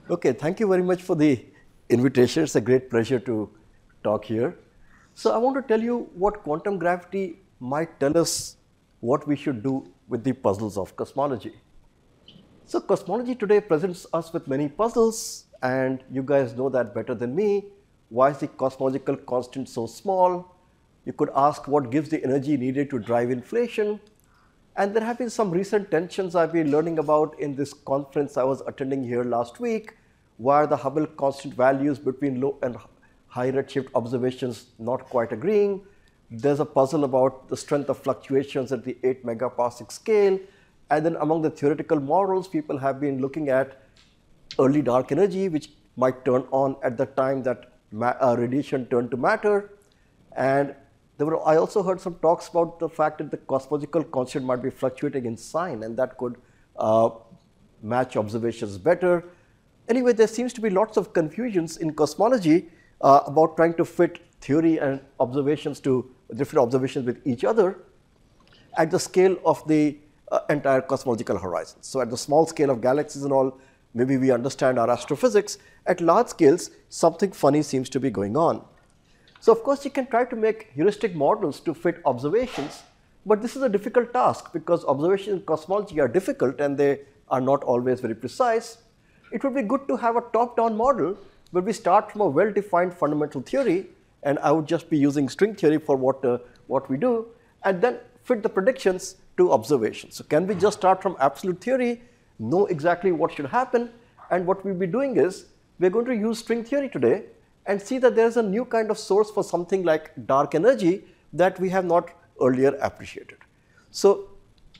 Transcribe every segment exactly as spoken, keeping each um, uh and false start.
Okay, thank you very much for the invitation. It's a great pleasure to talk here. So I want to tell you what quantum gravity might tell us what we should do with the puzzles of cosmology. So cosmology today presents us with many puzzles, and you guys know that better than me. Why is the cosmological constant so small? You could ask what gives the energy needed to drive inflation. And there have been some recent tensions I've been learning about in this conference I was attending here last week, where the Hubble constant values between low and high redshift observations not quite agreeing. There's a puzzle about the strength of fluctuations at the eight megaparsec scale. And then among the theoretical models, people have been looking at early dark energy, which might turn on at the time that uh, radiation turned to matter. And there were, I also heard some talks about the fact that the cosmological constant might be fluctuating in sign, and that could uh, match observations better. Anyway, there seems to be lots of confusions in cosmology uh, about trying to fit theory and observations to different observations with each other at the scale of the uh, entire cosmological horizon. So at the small scale of galaxies and all, maybe we understand our astrophysics. At large scales, something funny seems to be going on. So of course, you can try to make heuristic models to fit observations, but this is a difficult task because observations in cosmology are difficult and they are not always very precise. It would be good to have a top-down model where we start from a well-defined fundamental theory, and I would just be using string theory for what, uh, what we do, and then fit the predictions to observations. So can we just start from absolute theory, know exactly what should happen, and what we'll be doing is we're going to use string theory today and see that there is a new kind of source for something like dark energy that we have not earlier appreciated. So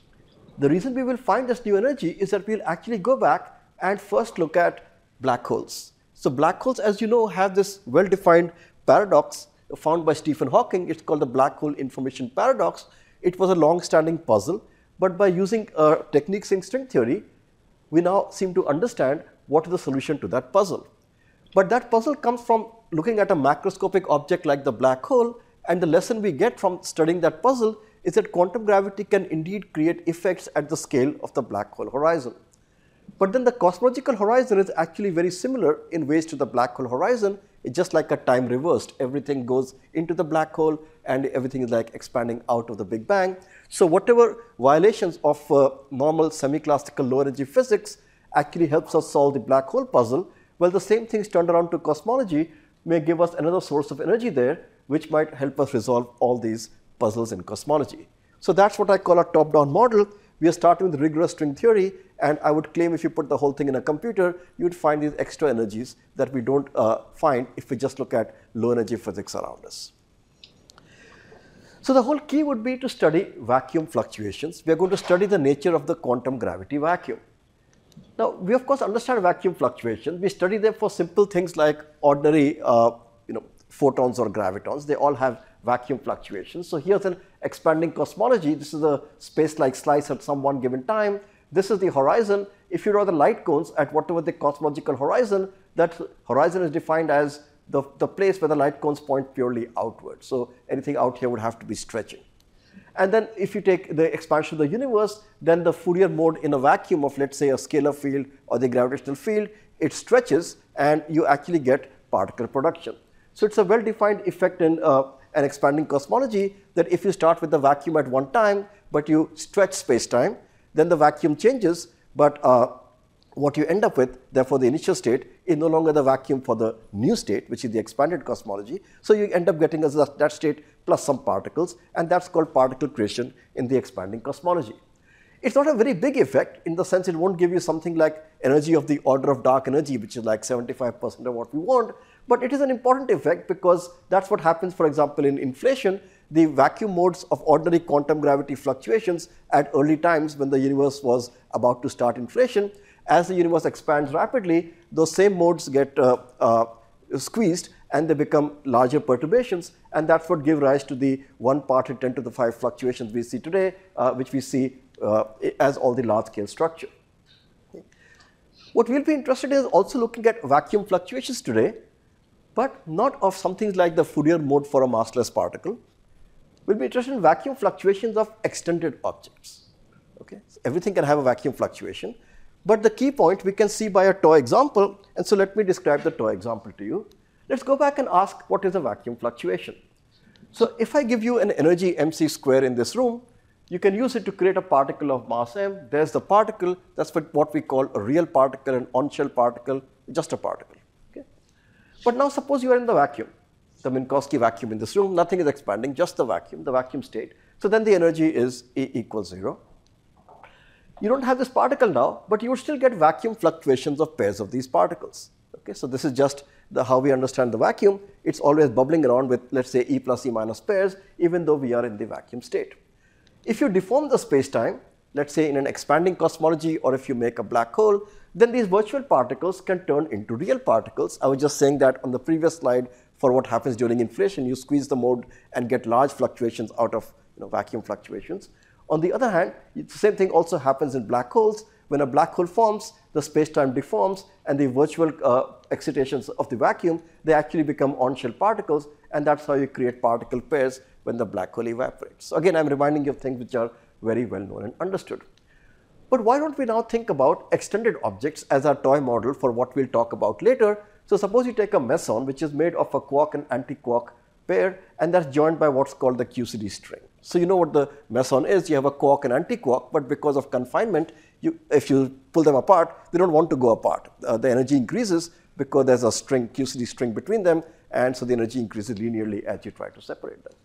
the reason we will find this new energy is that we'll actually go back and first look at black holes. So black holes, as you know, have this well-defined paradox found by Stephen Hawking. It's called the black hole information paradox. It was a long-standing puzzle, but by using uh, techniques in string theory, we now seem to understand what is the solution to that puzzle. But that puzzle comes from looking at a macroscopic object like the black hole, and the lesson we get from studying that puzzle is that quantum gravity can indeed create effects at the scale of the black hole horizon. But then the cosmological horizon is actually very similar in ways to the black hole horizon. It's just like a time reversed. Everything goes into the black hole and everything is like expanding out of the Big Bang. So whatever violations of uh, normal semi-classical low energy physics actually helps us solve the black hole puzzle, well, the same things turned around to cosmology may give us another source of energy there, which might help us resolve all these puzzles in cosmology. So that's what I call a top-down model. We are starting with rigorous string theory, and I would claim if you put the whole thing in a computer, you would find these extra energies that we don't uh, find if we just look at low energy physics around us. So the whole key would be to study vacuum fluctuations. We are going to study the nature of the quantum gravity vacuum. Now, we of course understand vacuum fluctuations. We study them for simple things like ordinary uh, you know, photons or gravitons. They all have vacuum fluctuations. So here's an expanding cosmology. This is a space-like slice at some one given time. This is the horizon. If you draw the light cones at whatever the cosmological horizon, that horizon is defined as the, the place where the light cones point purely outward. So anything out here would have to be stretching. And then if you take the expansion of the universe, then the Fourier mode in a vacuum of, let's say, a scalar field or the gravitational field, it stretches and you actually get particle production. So it's a well-defined effect in uh, an expanding cosmology that if you start with the vacuum at one time, but you stretch space-time, then the vacuum changes, but uh, what you end up with, therefore the initial state, is no longer the vacuum for the new state, which is the expanded cosmology. So you end up getting as that state plus some particles, and that's called particle creation in the expanding cosmology. It's not a very big effect in the sense it won't give you something like energy of the order of dark energy, which is like seventy-five percent of what we want, but it is an important effect because that's what happens, for example, in inflation. The vacuum modes of ordinary quantum gravity fluctuations at early times when the universe was about to start inflation, as the universe expands rapidly, those same modes get uh, uh, squeezed and they become larger perturbations, and that's what give rise to the one part in ten to the five fluctuations we see today, uh, which we see uh, as all the large-scale structure. What we'll be interested in is also looking at vacuum fluctuations today, but not of something like the Fourier mode for a massless particle. We'll be interested in vacuum fluctuations of extended objects. Okay? So everything can have a vacuum fluctuation. But the key point we can see by a toy example, And so let me describe the toy example to you. Let's go back and ask what is a vacuum fluctuation. So if I give you an energy mc square in this room, you can use it to create a particle of mass m. There's the particle, that's what we call a real particle, an on-shell particle, just a particle. Okay? But now suppose you are in the vacuum, the Minkowski vacuum in this room, nothing is expanding, just the vacuum, the vacuum state. So then the energy is E equals zero. You don't have this particle now, but you would still get vacuum fluctuations of pairs of these particles. Okay, so this is just the, how we understand the vacuum. It's always bubbling around with, let's say, E plus E minus pairs, even though we are in the vacuum state. If you deform the space-time, let's say in an expanding cosmology, or if you make a black hole, then these virtual particles can turn into real particles. I was just saying that on the previous slide for what happens during inflation. You squeeze the mode and get large fluctuations out of you know, vacuum fluctuations. On the other hand, the same thing also happens in black holes. When a black hole forms, the space-time deforms, and the virtual uh, excitations of the vacuum, they actually become on-shell particles, and that's how you create particle pairs when the black hole evaporates. So again, I'm reminding you of things which are very well known and understood. But why don't we now think about extended objects as our toy model for what we'll talk about later. So suppose you take a meson, which is made of a quark and anti-quark pair, and that's joined by what's called the Q C D string. So you know what the meson is. You have a quark and anti-quark, but because of confinement, you, if you pull them apart, they don't want to go apart. Uh, the energy increases because there's a string, Q C D string between them, and so the energy increases linearly as you try to separate them.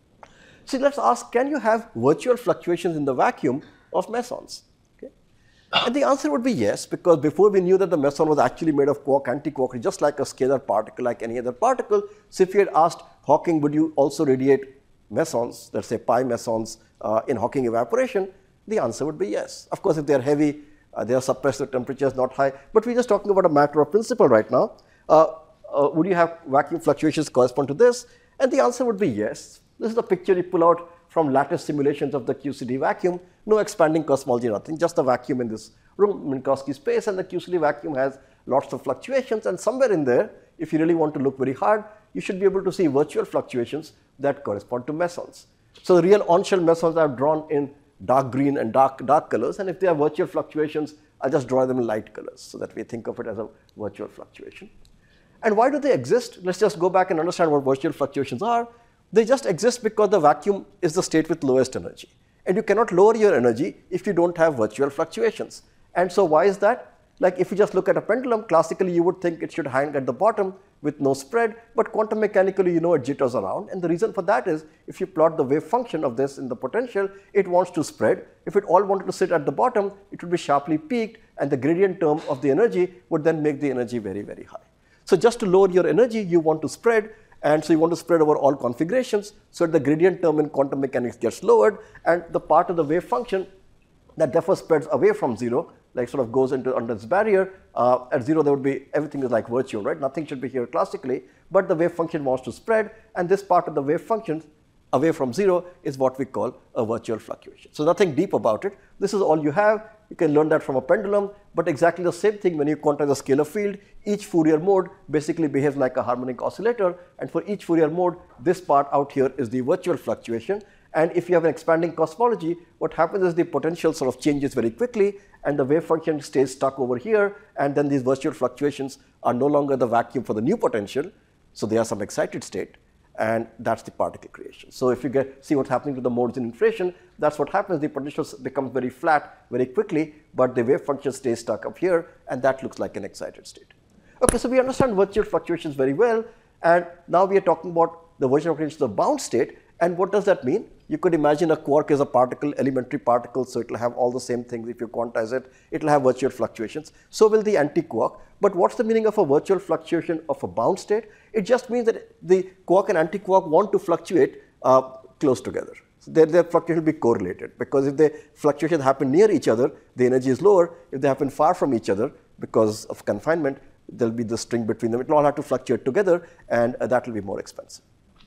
So let's ask, can you have virtual fluctuations in the vacuum of mesons? Okay? And the answer would be yes, because before we knew that the meson was actually made of quark, anti-quark, just like a scalar particle, like any other particle. So if you had asked Hawking, would you also radiate mesons, let's say pi mesons uh, in Hawking evaporation, the answer would be yes. Of course, if they are heavy, uh, they are suppressed to temperatures not high, but we're just talking about a matter of principle right now. Uh, uh, would you have vacuum fluctuations correspond to this? And the answer would be yes. This is the picture you pull out from lattice simulations of the Q C D vacuum. No expanding cosmology, nothing, just the vacuum in this room, Minkowski space, and the Q C D vacuum has lots of fluctuations, and somewhere in there, if you really want to look very hard, you should be able to see virtual fluctuations that correspond to mesons. So the real on-shell mesons are drawn in dark green and dark, dark colors, and if they are virtual fluctuations, I'll just draw them in light colors so that we think of it as a virtual fluctuation. And why do they exist? Let's just go back and understand what virtual fluctuations are. They just exist because the vacuum is the state with lowest energy. And you cannot lower your energy if you don't have virtual fluctuations. And so why is that? Like if you just look at a pendulum, classically you would think it should hang at the bottom with no spread, but quantum mechanically you know it jitters around. And the reason for that is if you plot the wave function of this in the potential, it wants to spread. If it all wanted to sit at the bottom, it would be sharply peaked, and the gradient term of the energy would then make the energy very, very high. So just to lower your energy, you want to spread. And so you want to spread over all configurations, so that the gradient term in quantum mechanics gets lowered, and the part of the wave function that therefore spreads away from zero, like sort of goes into under this barrier. Uh, at zero, there would be, everything is like virtual, right? Nothing should be here classically, but the wave function wants to spread, and this part of the wave function away from zero is what we call a virtual fluctuation. So nothing deep about it. This is all you have. You can learn that from a pendulum, but exactly the same thing when you quantize a scalar field. Each Fourier mode basically behaves like a harmonic oscillator, and for each Fourier mode, this part out here is the virtual fluctuation. And if you have an expanding cosmology, what happens is the potential sort of changes very quickly, and the wave function stays stuck over here, and then these virtual fluctuations are no longer the vacuum for the new potential, so they are some excited state. And that's the particle creation. So if you get see what's happening to the modes in inflation, that's what happens. The potential becomes very flat very quickly, but the wave function stays stuck up here, and that looks like an excited state. Okay, so we understand virtual fluctuations very well, and now we are talking about the virtual fluctuations of bound state. And what does that mean? You could imagine a quark is a particle, elementary particle, so it will have all the same things. If you quantize it, it will have virtual fluctuations. So will the anti-quark. But what's the meaning of a virtual fluctuation of a bound state? It just means that the quark and anti-quark want to fluctuate uh, close together. So their, their fluctuation will be correlated, because if the fluctuations happen near each other, the energy is lower. If they happen far from each other because of confinement, there will be the string between them. It will all have to fluctuate together, and uh, that will be more expensive.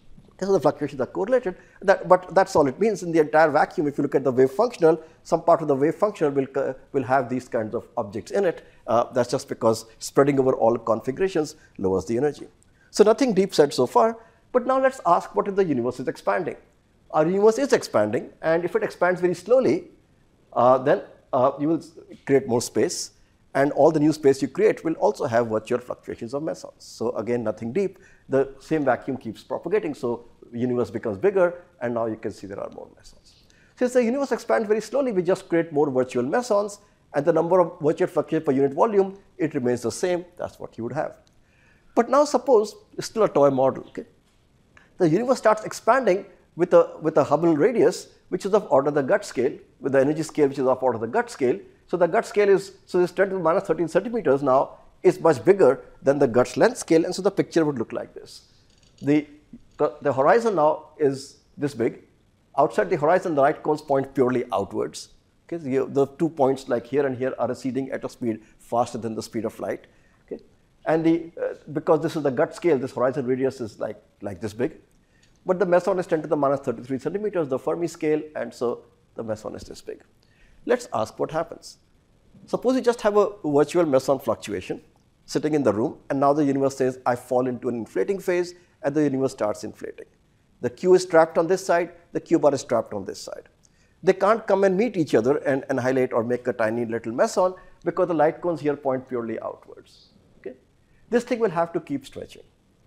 So the fluctuations are correlated, that, but that's all it means. In the entire vacuum, if you look at the wave functional, some part of the wave functional will, uh, will have these kinds of objects in it. Uh, that's just because spreading over all configurations lowers the energy. So nothing deep said so far, but now let's ask what if the universe is expanding. Our universe is expanding, and if it expands very slowly, uh, then uh, you will create more space. and all the new space you create will also have virtual fluctuations of mesons. So again, nothing deep. The same vacuum keeps propagating, so the universe becomes bigger, and now you can see there are more mesons. Since the universe expands very slowly, we just create more virtual mesons, and the number of virtual fluctuations per unit volume, it remains the same. That's what you would have. But now suppose it's still a toy model. Okay? The universe starts expanding with a, with a Hubble radius, which is of order the Guts scale, with the energy scale which is of order the Guts scale. So the Guts scale is, so this ten to the minus thirteen centimeters now is much bigger than the Guts length scale, and so the picture would look like this. The, the, the horizon now is this big. Outside the horizon, the light cones point purely outwards. Okay, so you, the two points like here and here are receding at a speed faster than the speed of light. Okay, and the, uh, because this is the Guts scale, this horizon radius is like, like this big. But the meson is ten to the minus thirty-three centimeters, the Fermi scale, and so the meson is this big. Let's ask what happens. Suppose you just have a virtual meson fluctuation sitting in the room, and now the universe says, I fall into an inflating phase, and the universe starts inflating. The Q is trapped on this side, the Q bar is trapped on this side. They can't come and meet each other and annihilate or make a tiny little meson because the light cones here point purely outwards. Okay? This thing will have to keep stretching.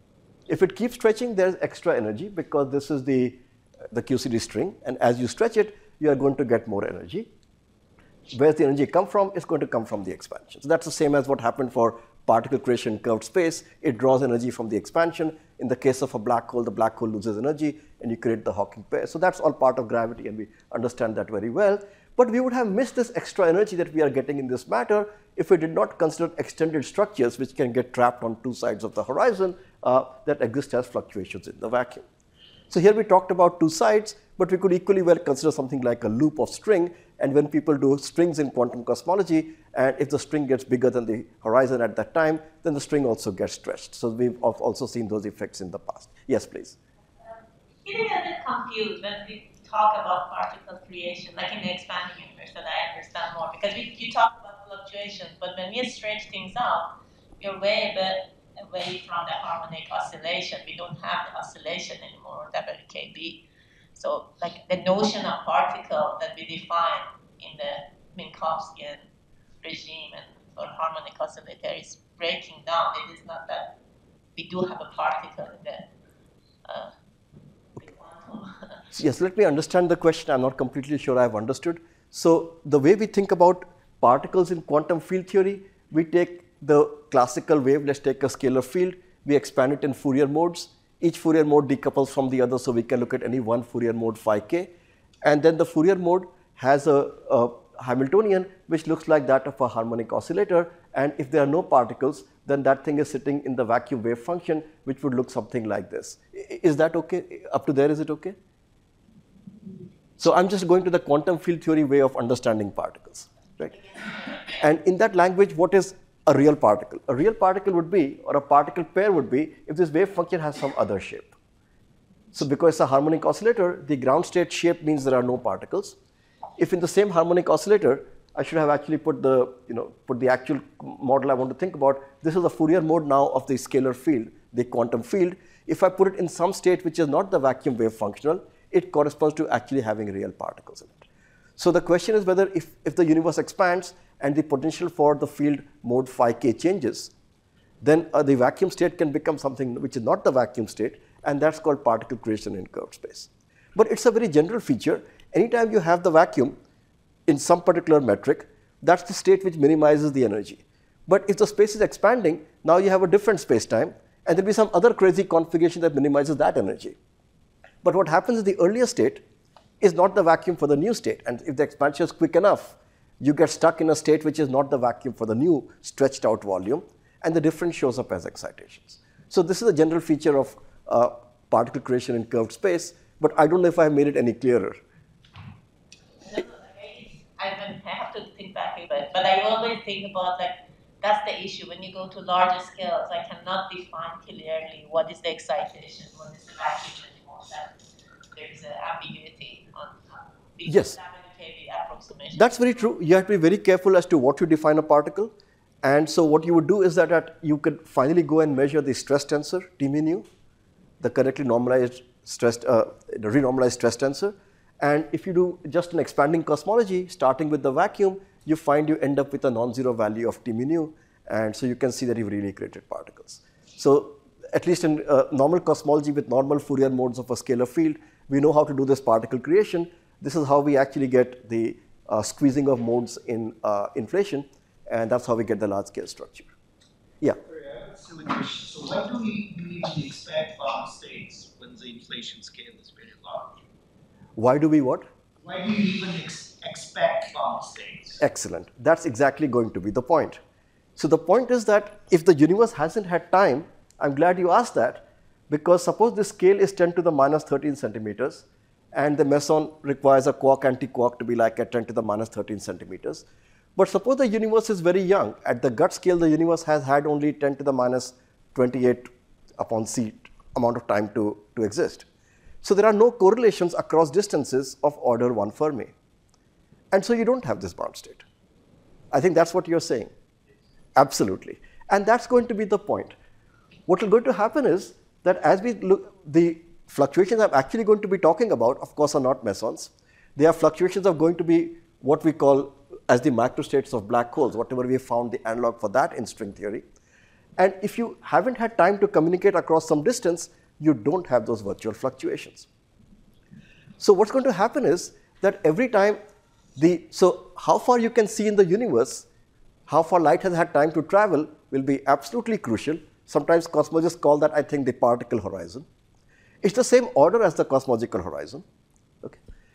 If it keeps stretching, there's extra energy because this is the, the Q C D string, and as you stretch it, you are going to get more energy. Where's the energy come from? It's going to come from the expansion. So that's the same as what happened for particle creation in curved space. It draws energy from the expansion. In the case of a black hole, the black hole loses energy, and you create the Hawking pair. So that's all part of gravity, and we understand that very well. But we would have missed this extra energy that we are getting in this matter if we did not consider extended structures which can get trapped on two sides of the horizon uh, that exist as fluctuations in the vacuum. So here we talked about two sides, but we could equally well consider something like a loop of string. And when people do strings in quantum cosmology, and if the string gets bigger than the horizon at that time, then the string also gets stretched. So we've also seen those effects in the past. Yes, please. Um, getting a bit confused when we talk about particle creation, like in the expanding universe, that I understand more. Because we, you talk about fluctuations, but when we stretch things out, we're way a bit away from the harmonic oscillation. We don't have the oscillation anymore, W K B. So like the notion of particle that we define in the Minkowskian regime and for harmonic oscillator is breaking down. It is not that we do have a particle in the, uh, the quantum. Yes, let me understand the question. I'm not completely sure I've understood. So the way we think about particles in quantum field theory, we take the classical wave, let's take a scalar field, we expand it in Fourier modes. Each Fourier mode decouples from the other, so we can look at any one Fourier mode phi k. And then the Fourier mode has a, a Hamiltonian which looks like that of a harmonic oscillator. And if there are no particles, then that thing is sitting in the vacuum wave function, which would look something like this. Is that okay? Up to there, is it okay? So I'm just going to the quantum field theory way of understanding particles, right? And in that language, what is a real particle? A real particle would be, or a particle pair would be, if this wave function has some other shape. So because it's a harmonic oscillator, the ground state shape means there are no particles. If in the same harmonic oscillator, I should have actually put the, you know, put the actual model I want to think about. This is the Fourier mode now of the scalar field, the quantum field. If I put it in some state which is not the vacuum wave functional, it corresponds to actually having real particles in it. So the question is whether if, if the universe expands and the potential for the field mode phi k changes, then uh, the vacuum state can become something which is not the vacuum state, and that's called particle creation in curved space. But it's a very general feature. Anytime you have the vacuum in some particular metric, that's the state which minimizes the energy. But if the space is expanding, now you have a different space-time, and there'll be some other crazy configuration that minimizes that energy. But what happens is the earlier state is not the vacuum for the new state, and if the expansion is quick enough, you get stuck in a state which is not the vacuum for the new stretched out volume, and the difference shows up as excitations. So this is a general feature of uh, particle creation in curved space, but I don't know if I have made it any clearer. No, I don't have to think back a bit, but I always think about, like, that's the issue. When you go to larger scales, I cannot define clearly what is the excitation, what is the vacuum anymore. That there is an ambiguity on, on the yes. approximation. That's very true. You have to be very careful as to what you define a particle. And so what you would do is that, that you could finally go and measure the stress tensor, T mu, the correctly normalized stressed, uh, the renormalized stress tensor. And if you do just an expanding cosmology, starting with the vacuum, you find you end up with a non-zero value of t mu nu, and so you can see that you've really created particles. So at least in uh, normal cosmology with normal Fourier modes of a scalar field, we know how to do this particle creation. This is how we actually get the uh, squeezing of modes in uh, inflation, and that's how we get the large-scale structure. Yeah? Sorry, I have a silly question. So why do we even expect bound states when the inflation scale is very large? Why do we what? Why do you even ex expect bound states? Excellent. That's exactly going to be the point. So the point is that if the universe hasn't had time, I'm glad you asked that, because suppose the scale is ten to the minus thirteen centimeters, and the meson requires a quark anti-quark to be like at ten to the minus thirteen centimeters. But suppose the universe is very young. At the gut scale, the universe has had only ten to the minus twenty-eight upon c amount of time to, to exist. So there are no correlations across distances of order one Fermi. And so you don't have this bound state. I think that's what you're saying. Absolutely. And that's going to be the point. What is going to happen is that as we look, the fluctuations I'm actually going to be talking about, of course, are not mesons. They are fluctuations of going to be what we call as the macrostates of black holes, whatever we have found the analog for that in string theory. And if you haven't had time to communicate across some distance, you don't have those virtual fluctuations. So what's going to happen is that every time the, so how far you can see in the universe, how far light has had time to travel will be absolutely crucial. Sometimes cosmologists call that, I think, the particle horizon. It's the same order as the cosmological horizon. Okay.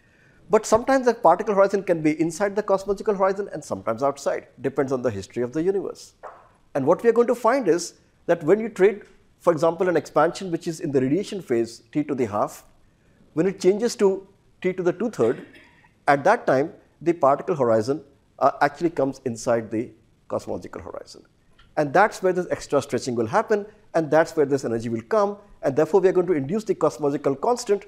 But sometimes the particle horizon can be inside the cosmological horizon and sometimes outside, depends on the history of the universe. And what we are going to find is that when you trade, for example, an expansion which is in the radiation phase, t to the half, when it changes to t to the two-third, at that time, the particle horizon uh, actually comes inside the cosmological horizon. And that's where this extra stretching will happen, and that's where this energy will come, and therefore we are going to induce the cosmological constant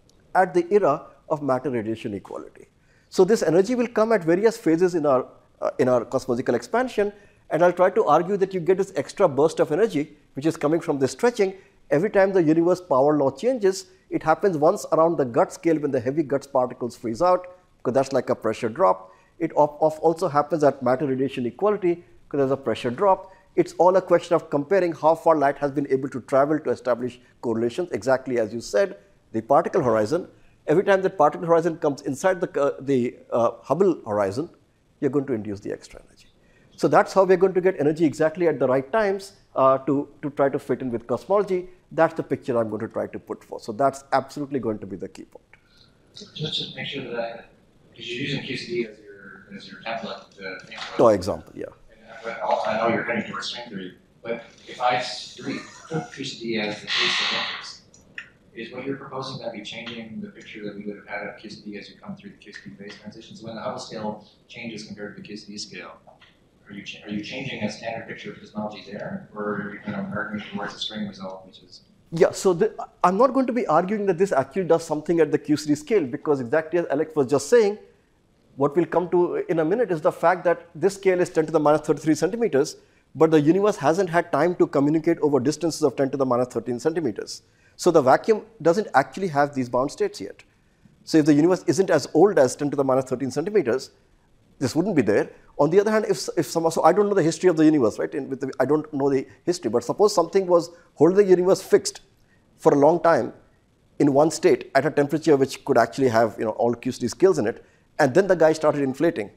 at the era of matter radiation equality. So this energy will come at various phases in our, uh, in our cosmological expansion, and I'll try to argue that you get this extra burst of energy which is coming from this stretching. Every time the universe power law changes, it happens once around the gut scale when the heavy guts particles freeze out, because that's like a pressure drop. It also happens at matter radiation equality because there's a pressure drop. It's all a question of comparing how far light has been able to travel to establish correlations, exactly as you said, the particle horizon. Every time that particle horizon comes inside the, uh, the uh, Hubble horizon, you're going to induce the extra energy. So that's how we're going to get energy exactly at the right times uh, to, to try to fit in with cosmology. That's the picture I'm going to try to put forth. So that's absolutely going to be the key point. Just to make sure that I, because you're using Q C D as your, as your template to think about. No example, yeah. But I know you're heading towards string theory, but if I took Q C D as the case of interest, is what you're proposing that be changing the picture that we would have had of Q C D as you come through the Q C D phase transitions? When the Hubble scale changes compared to the Q C D scale, are you, are you changing a standard picture of cosmology there, or are you kind of arguing towards a string result, which is? Yeah, so the, I'm not going to be arguing that this actually does something at the Q C D scale, because exactly as Alex was just saying, what we'll come to in a minute is the fact that this scale is ten to the minus thirty-three centimeters, but the universe hasn't had time to communicate over distances of ten to the minus thirteen centimeters. So the vacuum doesn't actually have these bound states yet. So if the universe isn't as old as ten to the minus thirteen centimeters, this wouldn't be there. On the other hand, if, if some, so I don't know the history of the universe, right? In, with the, I don't know the history, but suppose something was holding the universe fixed for a long time in one state at a temperature which could actually have, you know, all Q C D scales in it, and then the guy started inflating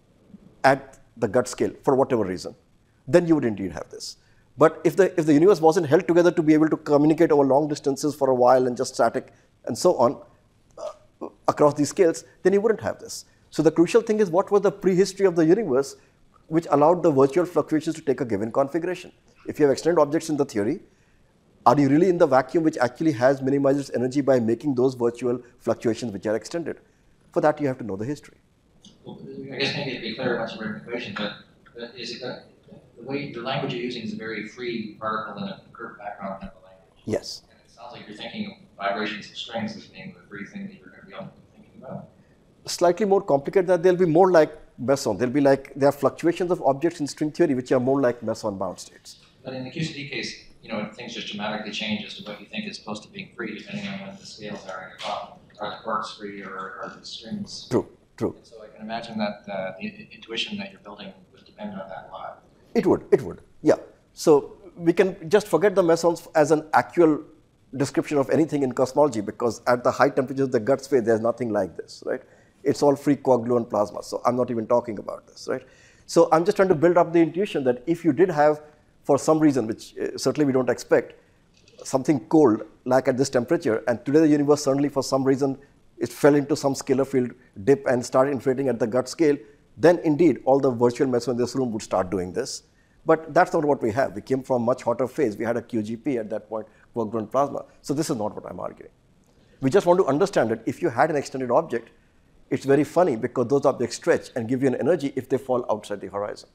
at the gut scale for whatever reason, then you would indeed have this. But if the, if the universe wasn't held together to be able to communicate over long distances for a while and just static and so on uh, across these scales, then you wouldn't have this. So the crucial thing is what was the prehistory of the universe which allowed the virtual fluctuations to take a given configuration. If you have extended objects in the theory, are you really in the vacuum which actually has minimized energy by making those virtual fluctuations which are extended? For that, you have to know the history. Well, I guess maybe it'd be clear much of your equation, but, but is it that the way the language you're using is a very free particle in a curved background type of language? Yes. And it sounds like you're thinking of vibrations of strings as being the free thing that you're going to be ultimately thinking about. Slightly more complicated, that they'll be more like meson. They'll be like, there are fluctuations of objects in string theory which are more like meson bound states. But in the Q C D case, you know, things just dramatically change as to what you think is supposed to be free, depending on what the scales are in your problem. Are the quarks free, or are the strings? True. True. And so I can imagine that uh, the intuition that you're building would depend on that a lot. It would, it would, yeah. So we can just forget the mesons as an actual description of anything in cosmology, because at the high temperatures of the gut sphere, there's nothing like this, right? It's all free coagulon plasma, so I'm not even talking about this, right? So I'm just trying to build up the intuition that if you did have, for some reason, which uh, certainly we don't expect, something cold, like at this temperature, and today the universe suddenly, for some reason, it fell into some scalar field dip and started inflating at the gut scale, then indeed all the virtual mesons in this room would start doing this. But that's not what we have. We came from a much hotter phase. We had a Q G P at that point, coagulon plasma. So this is not what I'm arguing. We just want to understand that if you had an extended object, it's very funny because those objects stretch and give you an energy if they fall outside the horizon.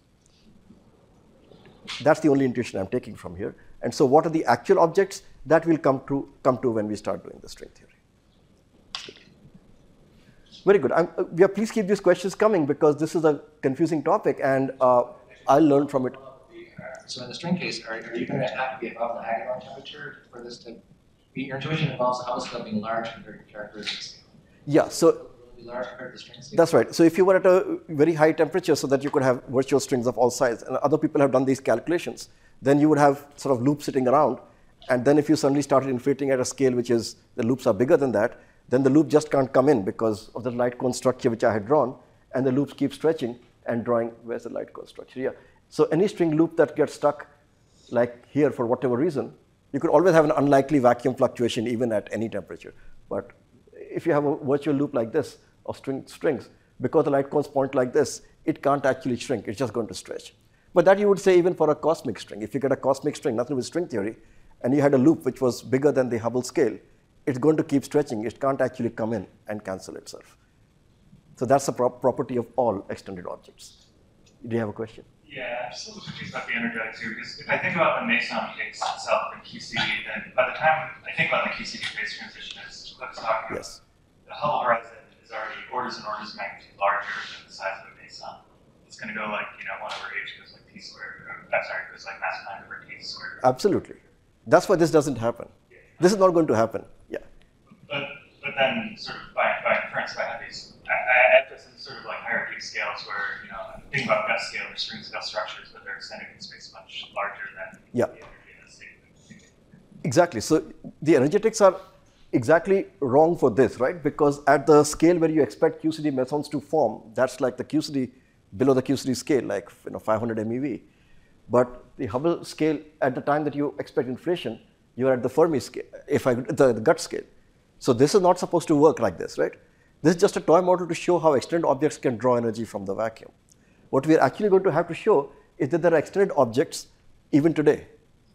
That's the only intuition I'm taking from here. And so what are the actual objects? That will come to, come to when we start doing the string theory. Very good. I'm, uh, yeah, please keep these questions coming because this is a confusing topic and uh, I'll learn from it. So in the string case, are, are you going to have to be above the Hagedorn temperature for this to be? Your intuition involves the Hubble scale being large compared to characteristic scale. Yeah, so Large compared to the string scale? That's right. So if you were at a very high temperature so that you could have virtual strings of all sizes, and other people have done these calculations, then you would have sort of loops sitting around. And then if you suddenly started inflating at a scale which is, the loops are bigger than that, then the loop just can't come in because of the light cone structure which I had drawn, and the loops keep stretching and drawing, where's the light cone structure? Yeah. So any string loop that gets stuck, like here for whatever reason, you could always have an unlikely vacuum fluctuation even at any temperature. But if you have a virtual loop like this of string, strings, because the light cones point like this, it can't actually shrink, it's just going to stretch. But that you would say even for a cosmic string. If you get a cosmic string, nothing with string theory, and you had a loop which was bigger than the Hubble scale, it's going to keep stretching. It can't actually come in and cancel itself. So that's a pro property of all extended objects. Do you have a question? Yeah, I'm just a little confused about the energetic too, because if I think about the meson case itself in Q C D, then by the time I think about the Q C D phase transition, as Cliff was talking about, Yes. the Hubble horizon is already orders and orders of magnitude larger than the size of the meson. It's going to go like, you know, one over h goes like t squared, or, I'm sorry, it goes like mass nine over t squared. Absolutely. That's why this doesn't happen. Yeah. This is not going to happen. Yeah. But but then sort of by, by inference, I have these, I, I have this in sort of like hierarchy scales where, you know, I'm thinking about gut scale or string scale structures, but they're extended in space much larger than Yeah. the energy in the state. Exactly. So the energetics are exactly wrong for this, right? Because at the scale where you expect Q C D mesons to form, that's like the Q C D, below the Q C D scale, like you know, five hundred MeV. But the Hubble scale, at the time that you expect inflation, you're at the Fermi scale, if I, the, the gut scale. So this is not supposed to work like this, right? This is just a toy model to show how extended objects can draw energy from the vacuum. What we are actually going to have to show is that there are extended objects even today.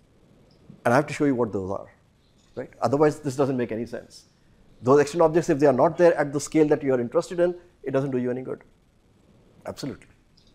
And I have to show you what those are, right? Otherwise, this doesn't make any sense. Those extended objects, if they are not there at the scale that you are interested in, it doesn't do you any good. Absolutely.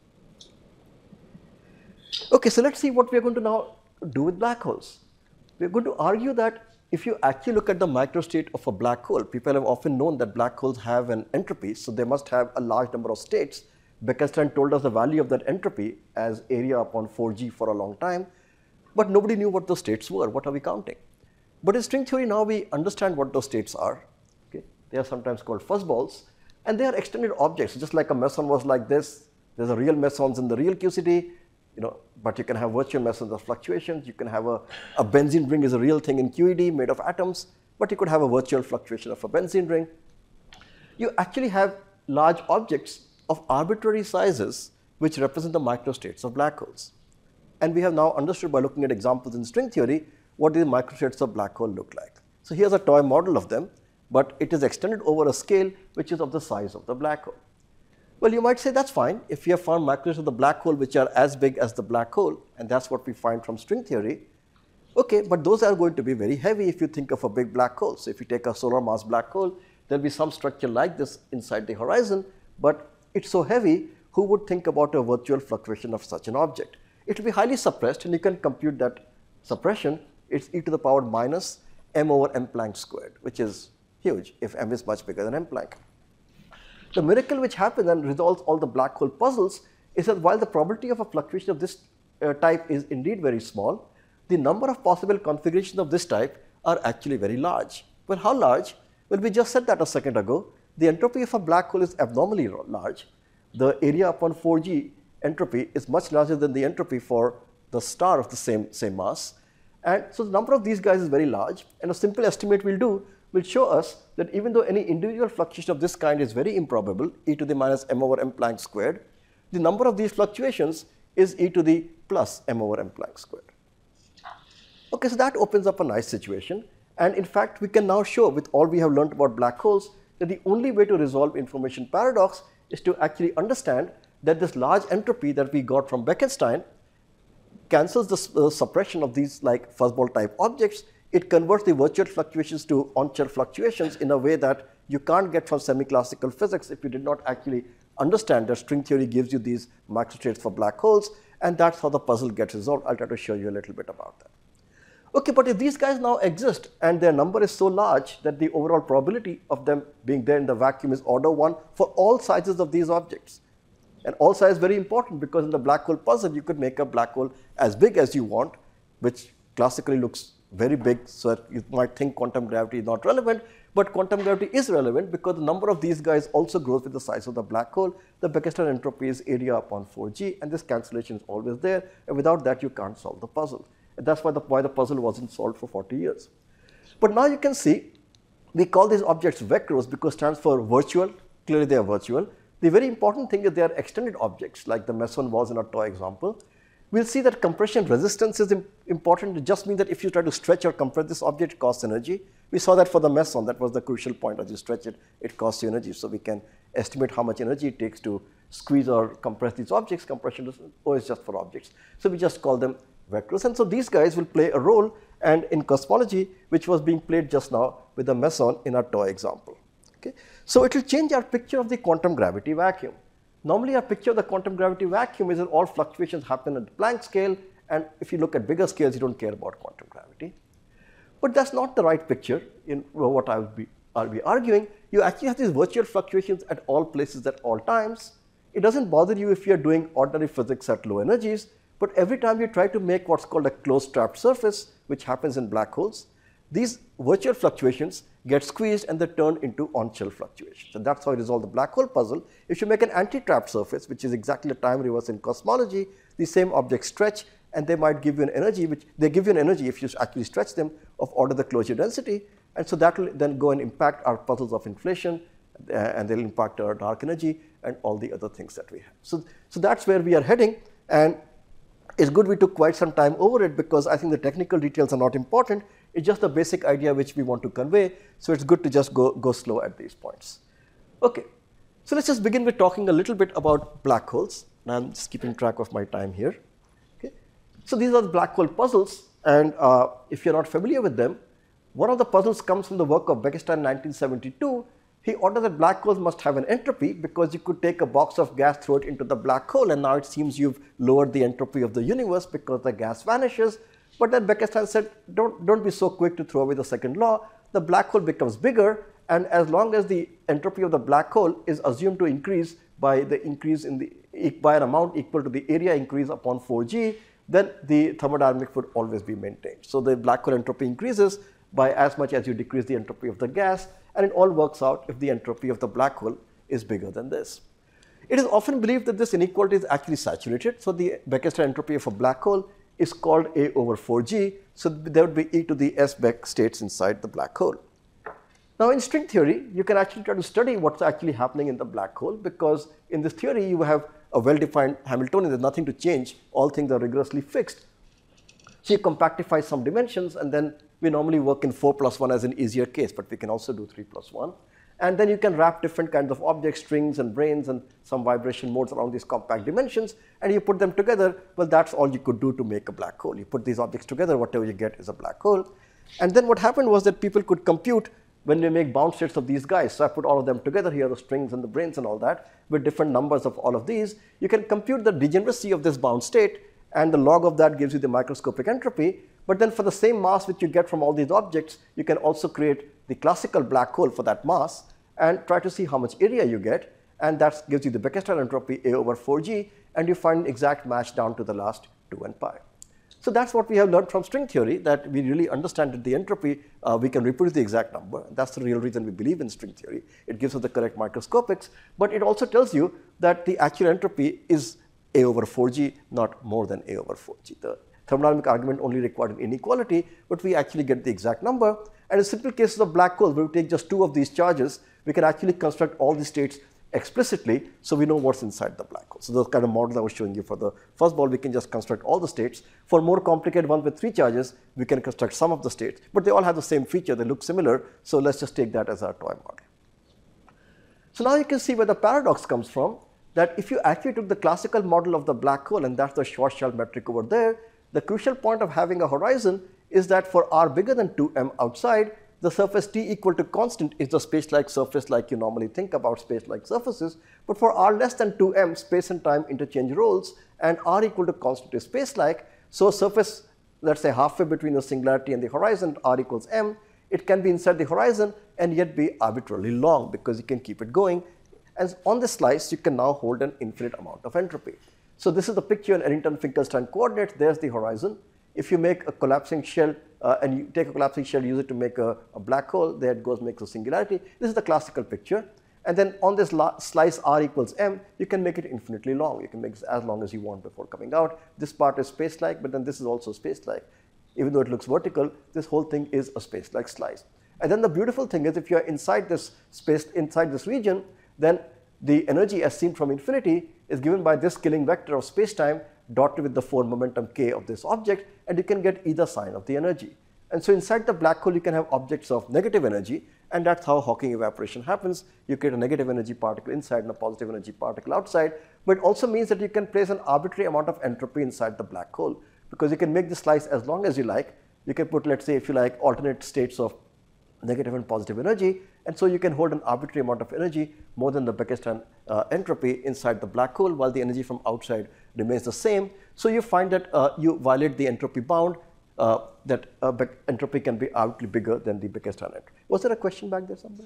Okay, so let's see what we are going to now do with black holes. We are going to argue that if you actually look at the microstate of a black hole, people have often known that black holes have an entropy, so they must have a large number of states. Bekenstein told us the value of that entropy as area upon four G for a long time, but nobody knew what those states were. What are we counting? But in string theory now we understand what those states are. Okay? They are sometimes called fuzzballs, and they are extended objects. Just like a meson was like this, there's a real mesons in the real Q C D, you know, but you can have virtual mesons of fluctuations. You can have a, a benzene ring is a real thing in Q E D made of atoms, but you could have a virtual fluctuation of a benzene ring. You actually have large objects of arbitrary sizes which represent the microstates of black holes. And we have now understood by looking at examples in string theory what the microstates of black hole look like. So here's a toy model of them, but it is extended over a scale which is of the size of the black hole. Well, you might say that's fine if you have found microstates of the black hole which are as big as the black hole, and that's what we find from string theory. Okay, but those are going to be very heavy if you think of a big black hole. So if you take a solar mass black hole, there'll be some structure like this inside the horizon, but it's so heavy, who would think about a virtual fluctuation of such an object? It will be highly suppressed, and you can compute that suppression. It's e to the power minus m over m Planck squared, which is huge if m is much bigger than m Planck. The miracle which happens and resolves all the black hole puzzles is that while the probability of a fluctuation of this uh, type is indeed very small, the number of possible configurations of this type are actually very large. Well, how large? Well, we just said that a second ago. the entropy of a black hole is abnormally large. The area upon four G entropy is much larger than the entropy for the star of the same, same mass. And so the number of these guys is very large, and a simple estimate we'll do will show us that even though any individual fluctuation of this kind is very improbable, e to the minus m over m Planck squared, the number of these fluctuations is e to the plus m over m Planck squared. Okay, so that opens up a nice situation, and in fact we can now show with all we have learned about black holes that the only way to resolve information paradox is to actually understand that this large entropy that we got from Bekenstein cancels the uh, suppression of these like fuzzball type objects. It converts the virtual fluctuations to on-chair fluctuations in a way that you can't get from semi-classical physics if you did not actually understand that string theory gives you these microstates for black holes, and that's how the puzzle gets resolved. I'll try to show you a little bit about that. Okay, but if these guys now exist and their number is so large that the overall probability of them being there in the vacuum is order one for all sizes of these objects. And all size is very important because in the black hole puzzle, you could make a black hole as big as you want, which classically looks very big, so that you might think quantum gravity is not relevant, but quantum gravity is relevant because the number of these guys also grows with the size of the black hole. The Bekenstein entropy is area upon four G, and this cancellation is always there, and without that you can't solve the puzzle. And that's why the, why the puzzle wasn't solved for forty years. But now you can see, we call these objects vectors because it stands for virtual. Clearly they are virtual. The very important thing is they are extended objects, like the meson was in our toy example. We'll see that compression resistance is important. It just means that if you try to stretch or compress this object, it costs energy. We saw that for the meson. That was the crucial point. As you stretch it, it costs you energy. So we can estimate how much energy it takes to squeeze or compress these objects. Compression is always just for objects. So we just call them vectors. And so these guys will play a role, and in cosmology, which was being played just now with the meson in our toy example. Okay? So it will change our picture of the quantum gravity vacuum. Normally, our picture of the quantum gravity vacuum is that all fluctuations happen at the Planck scale, and if you look at bigger scales, you don't care about quantum gravity. But that's not the right picture in what I would be, I'll be arguing. You actually have these virtual fluctuations at all places at all times. It doesn't bother you if you're doing ordinary physics at low energies, but every time you try to make what's called a closed trapped surface, which happens in black holes, these virtual fluctuations get squeezed and they turn into on-shell fluctuations. And that's how you resolve the black hole puzzle. If you make an anti-trapped surface, which is exactly the time reverse in cosmology, the same objects stretch and they might give you an energy, which they give you an energy if you actually stretch them of order the closure density. And so that will then go and impact our puzzles of inflation, uh, and they'll impact our dark energy and all the other things that we have. So, so that's where we are heading. And it's good we took quite some time over it because I think the technical details are not important. It's just the basic idea which we want to convey. So it's good to just go, go slow at these points. Okay, so let's just begin with talking a little bit about black holes. And I'm just keeping track of my time here. Okay, so these are the black hole puzzles. And uh, if you're not familiar with them, one of the puzzles comes from the work of Bekenstein in nineteen seventy-two. He ordered that black holes must have an entropy because you could take a box of gas, throw it into the black hole, and now it seems you've lowered the entropy of the universe because the gas vanishes. But then Bekenstein said, don't, don't be so quick to throw away the second law. The black hole becomes bigger, and as long as the entropy of the black hole is assumed to increase by the increase in the by an amount equal to the area increase upon four G, then the thermodynamic would always be maintained. So the black hole entropy increases by as much as you decrease the entropy of the gas, and it all works out if the entropy of the black hole is bigger than this. It is often believed that this inequality is actually saturated. So the Bekenstein entropy of a black hole is called A over four G. So there would be e to the s Beck states inside the black hole. Now in string theory, you can actually try to study what's actually happening in the black hole, because in this theory you have a well-defined Hamiltonian. There's nothing to change. All things are rigorously fixed. So you compactify some dimensions, and then we normally work in four plus one as an easier case, but we can also do three plus one. And then you can wrap different kinds of objects, strings and branes and some vibration modes around these compact dimensions, and you put them together. Well, that's all you could do to make a black hole. You put these objects together, whatever you get is a black hole. And then what happened was that people could compute when they make bound states of these guys. So I put all of them together here, the strings and the branes and all that, with different numbers of all of these. You can compute the degeneracy of this bound state, and the log of that gives you the microscopic entropy. But then for the same mass which you get from all these objects, you can also create the classical black hole for that mass and try to see how much area you get. And that gives you the Bekenstein entropy A over four G, and you find an exact match down to the last two n pi. So that's what we have learned from string theory, that we really understand that the entropy, uh, we can reproduce the exact number. That's the real reason we believe in string theory. It gives us the correct microscopics, but it also tells you that the actual entropy is A over four G, not more than A over four G. The thermodynamic argument only required an inequality, but we actually get the exact number. And in simple cases of black holes, where we take just two of these charges, we can actually construct all the states explicitly, so we know what's inside the black hole. So the kind of model I was showing you for the first ball, we can just construct all the states. For more complicated ones with three charges, we can construct some of the states, but they all have the same feature, they look similar, so let's just take that as our toy model. So now you can see where the paradox comes from, that if you actually took the classical model of the black hole, and that's the Schwarzschild metric over there, the crucial point of having a horizon is that for r bigger than two m outside, the surface t equal to constant is the space-like surface like you normally think about space-like surfaces, but for r less than two m, space and time interchange roles, and r equal to constant is space-like, so a surface, let's say halfway between the singularity and the horizon, r equals m, it can be inside the horizon and yet be arbitrarily long because you can keep it going. And on this slice, you can now hold an infinite amount of entropy. So this is the picture in Eddington-Finkelstein coordinates. There's the horizon. If you make a collapsing shell uh, and you take a collapsing shell, use it to make a, a black hole, there it goes, makes a singularity. This is the classical picture. And then on this slice r equals m, you can make it infinitely long. You can make it as long as you want before coming out. This part is space-like, but then this is also space-like. Even though it looks vertical, this whole thing is a space-like slice. And then the beautiful thing is, if you're inside this space, inside this region, then the energy as seen from infinity is given by this scaling vector of space-time dotted with the four momentum k of this object, and you can get either sign of the energy. And so inside the black hole, you can have objects of negative energy, and that's how Hawking evaporation happens. You create a negative energy particle inside and a positive energy particle outside, but it also means that you can place an arbitrary amount of entropy inside the black hole, because you can make the slice as long as you like. You can put, let's say, if you like, alternate states of negative and positive energy, and so you can hold an arbitrary amount of energy more than the Beckstein uh, entropy inside the black hole, while the energy from outside remains the same. So you find that uh, you violate the entropy bound, uh, that uh, entropy can be arbitrarily bigger than the Beckstein entropy. Was there a question back there somewhere?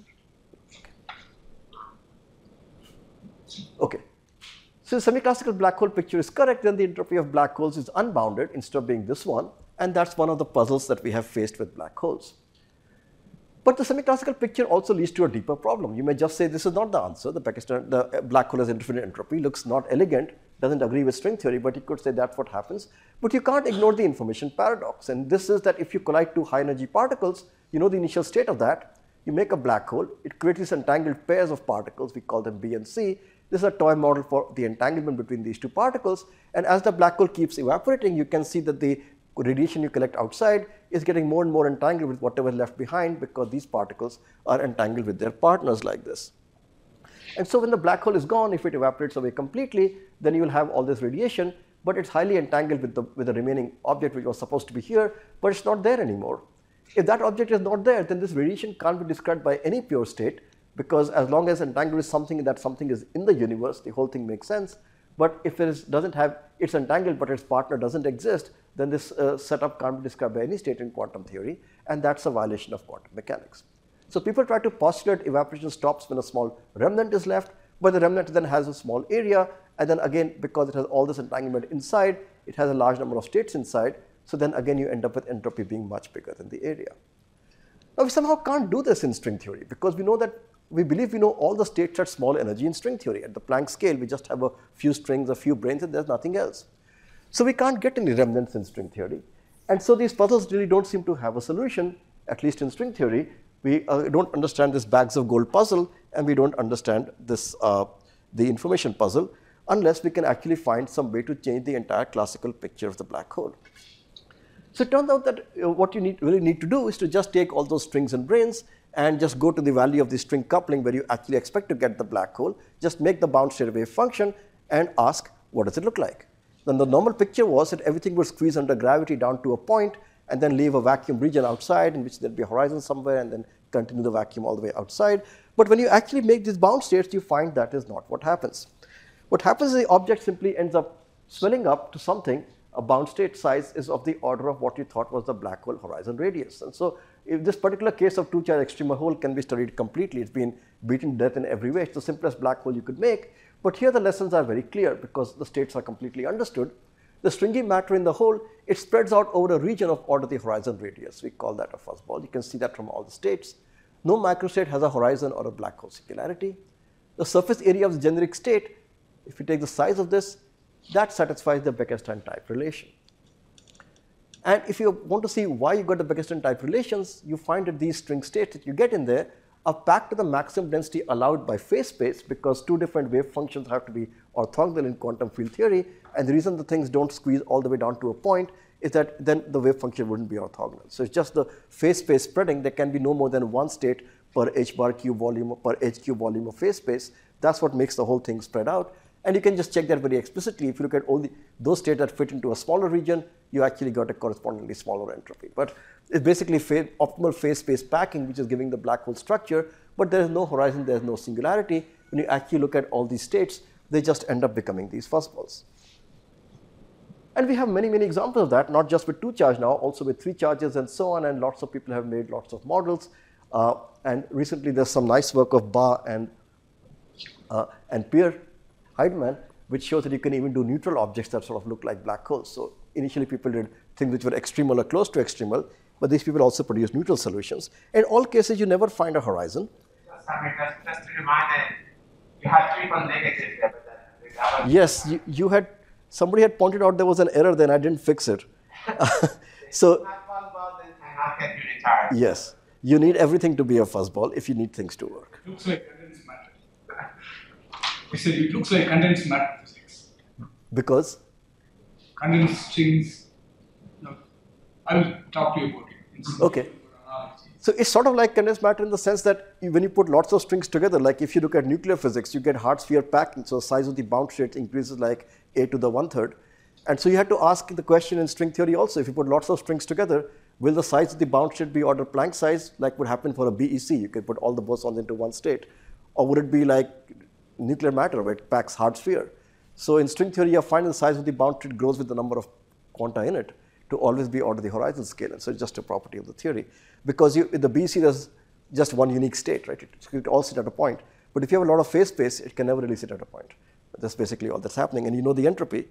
Okay. So the semi-classical black hole picture is correct, then the entropy of black holes is unbounded instead of being this one, and that's one of the puzzles that we have faced with black holes. But the semi-classical picture also leads to a deeper problem. You may just say this is not the answer. The, Beckstein, the black hole has infinite entropy, looks not elegant, doesn't agree with string theory, but you could say that's what happens. But you can't ignore the information paradox. And this is that if you collide two high energy particles, you know the initial state of that, you make a black hole, it creates these entangled pairs of particles, we call them B and C. This is a toy model for the entanglement between these two particles. And as the black hole keeps evaporating, you can see that the radiation you collect outside is getting more and more entangled with whatever is left behind, because these particles are entangled with their partners like this. And so when the black hole is gone, if it evaporates away completely, then you will have all this radiation, but it's highly entangled with the, with the remaining object which was supposed to be here, but it's not there anymore. If that object is not there, then this radiation can't be described by any pure state, because as long as entangled with something, that something is in the universe, the whole thing makes sense. But if it is, doesn't have, it's entangled but its partner doesn't exist, then this uh, setup can't be described by any state in quantum theory, and that's a violation of quantum mechanics. So people try to postulate evaporation stops when a small remnant is left, but the remnant then has a small area, and then again, because it has all this entanglement inside, it has a large number of states inside, so then again you end up with entropy being much bigger than the area. Now we somehow can't do this in string theory, because we know that we believe we know all the states at small energy in string theory. At the Planck scale, we just have a few strings, a few branes, and there's nothing else. So we can't get any remnants in string theory. And so these puzzles really don't seem to have a solution, at least in string theory. We uh, don't understand this bags of gold puzzle, and we don't understand this, uh, the information puzzle, unless we can actually find some way to change the entire classical picture of the black hole. So it turns out that uh, what you need, really need to do is to just take all those strings and branes and just go to the value of the string coupling where you actually expect to get the black hole, just make the bound state wave function and ask what does it look like. Then the normal picture was that everything would squeeze under gravity down to a point and then leave a vacuum region outside in which there'd be a horizon somewhere and then continue the vacuum all the way outside. But when you actually make these bound states, you find that is not what happens. What happens is the object simply ends up swelling up to something. A bound state size is of the order of what you thought was the black hole horizon radius. And so if this particular case of two-charge extremal hole can be studied completely, it's been beaten to death in every way. It's the simplest black hole you could make. But here the lessons are very clear because the states are completely understood. The stringy matter in the hole, it spreads out over a region of order the horizon radius. We call that a fuzzball. You can see that from all the states. No microstate has a horizon or a black hole singularity. The surface area of the generic state, if you take the size of this, that satisfies the Beckstein type relation. And if you want to see why you got the Beckstein type relations, you find that these string states that you get in there are packed to the maximum density allowed by phase space, because two different wave functions have to be orthogonal in quantum field theory, and the reason the things don't squeeze all the way down to a point is that then the wave function wouldn't be orthogonal. So it's just the phase space spreading. There can be no more than one state per h bar cube volume, per h cube volume of phase space. That's what makes the whole thing spread out. And you can just check that very explicitly. If you look at all the, those states that fit into a smaller region, you actually got a correspondingly smaller entropy. But it's basically phase, optimal phase space packing, which is giving the black hole structure, but there is no horizon, there is no singularity. When you actually look at all these states, they just end up becoming these fuzzballs. And we have many, many examples of that, not just with two charge now, also with three charges and so on, and lots of people have made lots of models. Uh, and recently there's some nice work of Ba and, uh, and Pierre Heidemann, which shows that you can even do neutral objects that sort of look like black holes. So initially people did things which were extremal or close to extremal, but these people also produce neutral solutions. In all cases, you never find a horizon. Sorry, just, just to remind that you have triple negative there, but that, Yes, you, you had, somebody had pointed out there was an error, then I didn't fix it. So, not fuzzball, then cannot get unitary. yes, you need everything to be a fuzzball if you need things to work. It looks like condensed matter. I said it looks like condensed matter physics. Because? Condensed strings. No, I will talk to you about it. In some Okay. So it's sort of like condensed matter in the sense that you, when you put lots of strings together, like if you look at nuclear physics, you get hard sphere packing, so the size of the bound state increases like a to the one third. And so you had to ask the question in string theory also, if you put lots of strings together, will the size of the bound state be order Planck size, like would happen for a B E C? You could put all the bosons into one state. Or would it be like nuclear matter where it packs hard sphere? So in string theory, you find the size of the bound state grows with the number of quanta in it to always be order the horizon scale. And so it's just a property of the theory. Because you, in the B E C, there's just one unique state, right? It, it all sit at a point. But if you have a lot of phase space, it can never really sit at a point. That's basically all that's happening. And you know the entropy.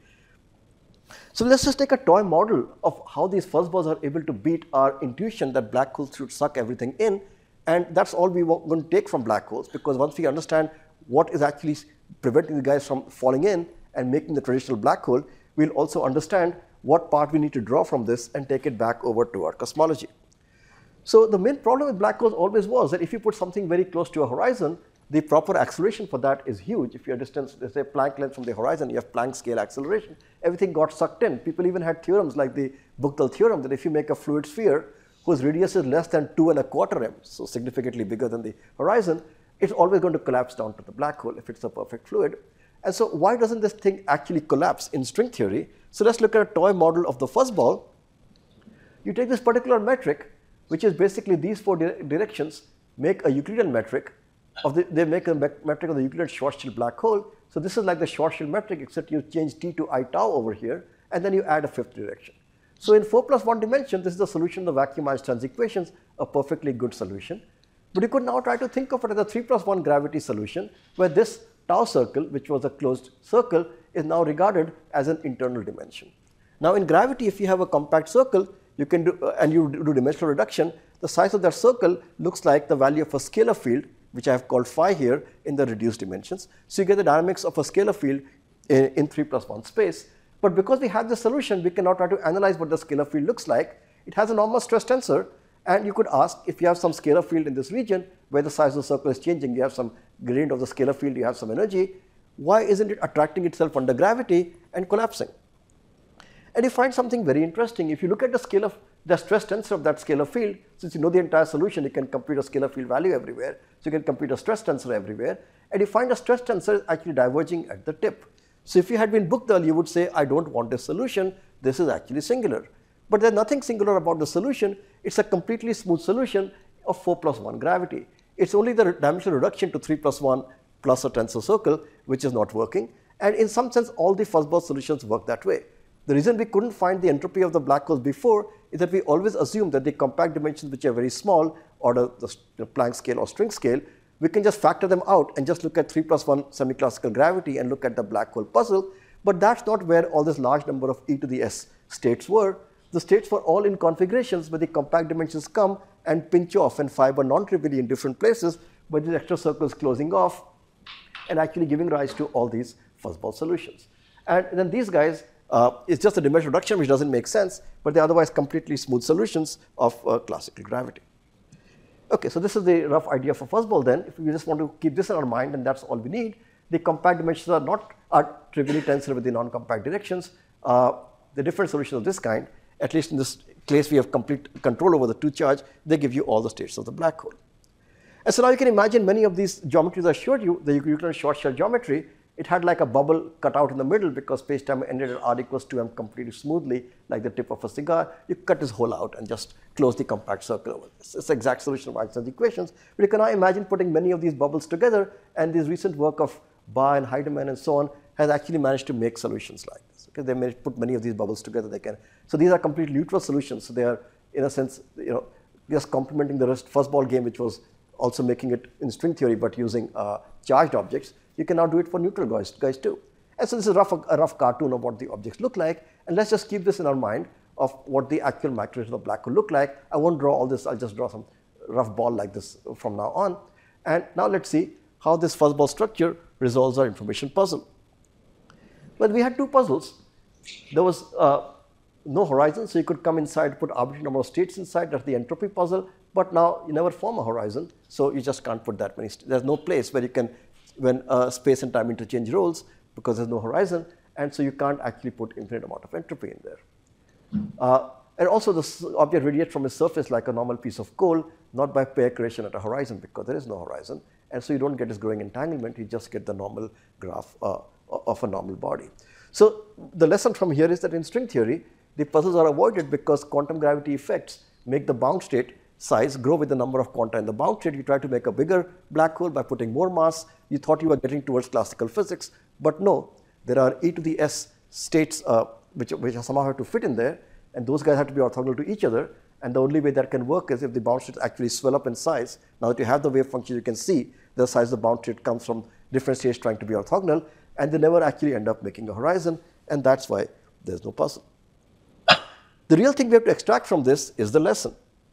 So let's just take a toy model of how these fuzzballs are able to beat our intuition that black holes should suck everything in. And that's all we want to take from black holes, because once we understand what is actually preventing the guys from falling in and making the traditional black hole, we'll also understand what part we need to draw from this and take it back over to our cosmology. So the main problem with black holes always was that if you put something very close to a horizon, the proper acceleration for that is huge. If you're distance, let's say Planck length from the horizon, you have Planck scale acceleration, everything got sucked in. People even had theorems like the Buchtel theorem that if you make a fluid sphere whose radius is less than two and a quarter m, so significantly bigger than the horizon, it's always going to collapse down to the black hole if it's a perfect fluid. And so why doesn't this thing actually collapse in string theory? So let's look at a toy model of the fuzzball. You take this particular metric, which is basically these four di directions, make a Euclidean metric, of the, they make a me metric of the Euclidean Schwarzschild black hole. So this is like the Schwarzschild metric, except you change t to I tau over here, and then you add a fifth direction. So in four plus one dimension, this is the solution of the vacuum Einstein's equations, a perfectly good solution. But you could now try to think of it as a three plus one gravity solution, where this tau circle, which was a closed circle, is now regarded as an internal dimension. Now in gravity, if you have a compact circle, you can do, uh, and you do dimensional reduction, the size of that circle looks like the value of a scalar field, which I have called phi here in the reduced dimensions. So you get the dynamics of a scalar field in, in three plus one space. But because we have the solution, we can now try to analyze what the scalar field looks like. It has a normal stress tensor, and you could ask if you have some scalar field in this region where the size of the circle is changing, you have some gradient of the scalar field, you have some energy, why isn't it attracting itself under gravity and collapsing? And you find something very interesting. If you look at the scale of the stress tensor of that scalar field, since you know the entire solution, you can compute a scalar field value everywhere. So you can compute a stress tensor everywhere. And you find a stress tensor is actually diverging at the tip. So if you had been Buchtel, you would say, I don't want this solution. This is actually singular. But there's nothing singular about the solution. It's a completely smooth solution of four plus one gravity. It's only the dimensional reduction to three plus one plus a tensor circle, which is not working. And in some sense, all the fuzzball solutions work that way. The reason we couldn't find the entropy of the black holes before is that we always assume that the compact dimensions, which are very small, or the, the Planck scale or string scale, we can just factor them out and just look at three plus one semi-classical gravity and look at the black hole puzzle. But that's not where all this large number of e to the s states were. The states were all in configurations where the compact dimensions come and pinch off and fiber non-trivially in different places, but these extra circles closing off and actually giving rise to all these fuzzball solutions. And then these guys, uh, it's just a dimension reduction which doesn't make sense, but they're otherwise completely smooth solutions of uh, classical gravity. Okay, so this is the rough idea for fuzzball then. If we just want to keep this in our mind, and that's all we need, the compact dimensions are not are trivially tensor with the non-compact directions. Uh, the different solutions of this kind, at least in this case we have complete control over the two charge, they give you all the states of the black hole. And so now you can imagine many of these geometries I showed you, the Euclidean short shell geometry, it had like a bubble cut out in the middle because space-time ended at r equals two m completely smoothly, like the tip of a cigar. You cut this hole out and just close the compact circle over this. It's the exact solution of Einstein's equations. But you can now imagine putting many of these bubbles together, and this recent work of Ba and Heidemann and so on has actually managed to make solutions like this. Okay, they managed to put many of these bubbles together. They can. So these are completely neutral solutions. So they are, in a sense, you know, just complementing the rest fuzzball game, which was also making it in string theory, but using uh, charged objects. You can now do it for neutral guys, guys too. And so this is rough, a rough cartoon of what the objects look like. And let's just keep this in our mind of what the actual microscope of the black hole look like. I won't draw all this. I'll just draw some rough ball like this from now on. And now let's see how this fuzzball structure resolves our information puzzle. Well, we had two puzzles. There was uh, no horizon, so you could come inside, put arbitrary number of states inside. That's the entropy puzzle. But now you never form a horizon, so you just can't put that many. There's no place where you can, when uh, space and time interchange roles, because there's no horizon, and so you can't actually put infinite amount of entropy in there. Uh, and also, the object radiates from its surface like a normal piece of coal, not by pair creation at a horizon, because there is no horizon, and so you don't get this growing entanglement. You just get the normal graph uh, of a normal body. So the lesson from here is that in string theory, the puzzles are avoided because quantum gravity effects make the bound state size grow with the number of quanta in the bound state. You try to make a bigger black hole by putting more mass. You thought you were getting towards classical physics, but no, there are e to the s states uh, which, which somehow have to fit in there, and those guys have to be orthogonal to each other, and the only way that can work is if the bound states actually swell up in size. Now that you have the wave function, you can see the size of the bound state comes from different states trying to be orthogonal, and they never actually end up making a horizon, and that's why there's no puzzle. The real thing we have to extract from this is the lesson.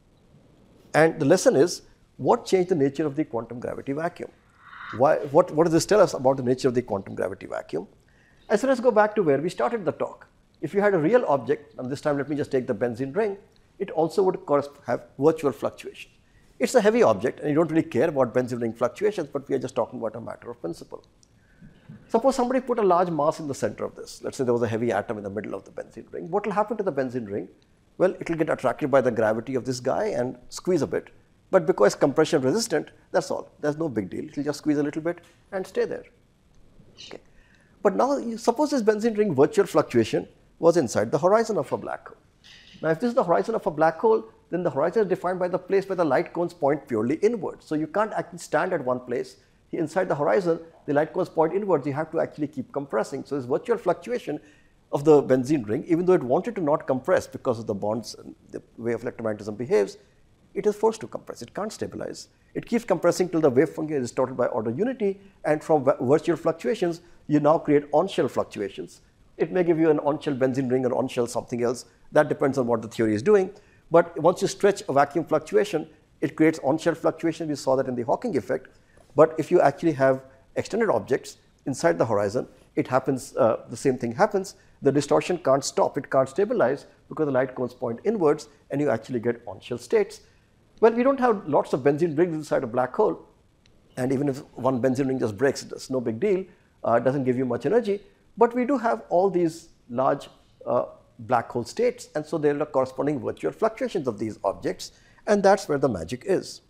And the lesson is, what changed the nature of the quantum gravity vacuum? Why, what, what does this tell us about the nature of the quantum gravity vacuum? And so let's go back to where we started the talk. If you had a real object, and this time let me just take the benzene ring, it also would have virtual fluctuation. It's a heavy object, and you don't really care about benzene ring fluctuations, but we are just talking about a matter of principle. Suppose somebody put a large mass in the center of this. Let's say there was a heavy atom in the middle of the benzene ring. What will happen to the benzene ring? Well, it will get attracted by the gravity of this guy and squeeze a bit. But because compression resistant, that's all. There's no big deal. It will just squeeze a little bit and stay there. Okay. But now, you suppose this benzene ring virtual fluctuation was inside the horizon of a black hole. Now, if this is the horizon of a black hole, then the horizon is defined by the place where the light cones point purely inward. So you can't actually stand at one place. Inside the horizon, the light cones point inwards. You have to actually keep compressing. So this virtual fluctuation of the benzene ring, even though it wanted to not compress because of the bonds and the way electromagnetism behaves, it is forced to compress. It can't stabilize. It keeps compressing till the wave function is distorted by order unity, and from virtual fluctuations, you now create on-shell fluctuations. It may give you an on-shell benzene ring or on-shell something else. That depends on what the theory is doing. But once you stretch a vacuum fluctuation, it creates on-shell fluctuation. We saw that in the Hawking effect. But if you actually have extended objects inside the horizon, it happens, uh, the same thing happens. The distortion can't stop, it can't stabilize because the light cones point inwards, and you actually get on-shell states. Well, we don't have lots of benzene rings inside a black hole, and even if one benzene ring just breaks, it's no big deal, uh, it doesn't give you much energy, but we do have all these large uh, black hole states, and so there are corresponding virtual fluctuations of these objects, and that's where the magic is.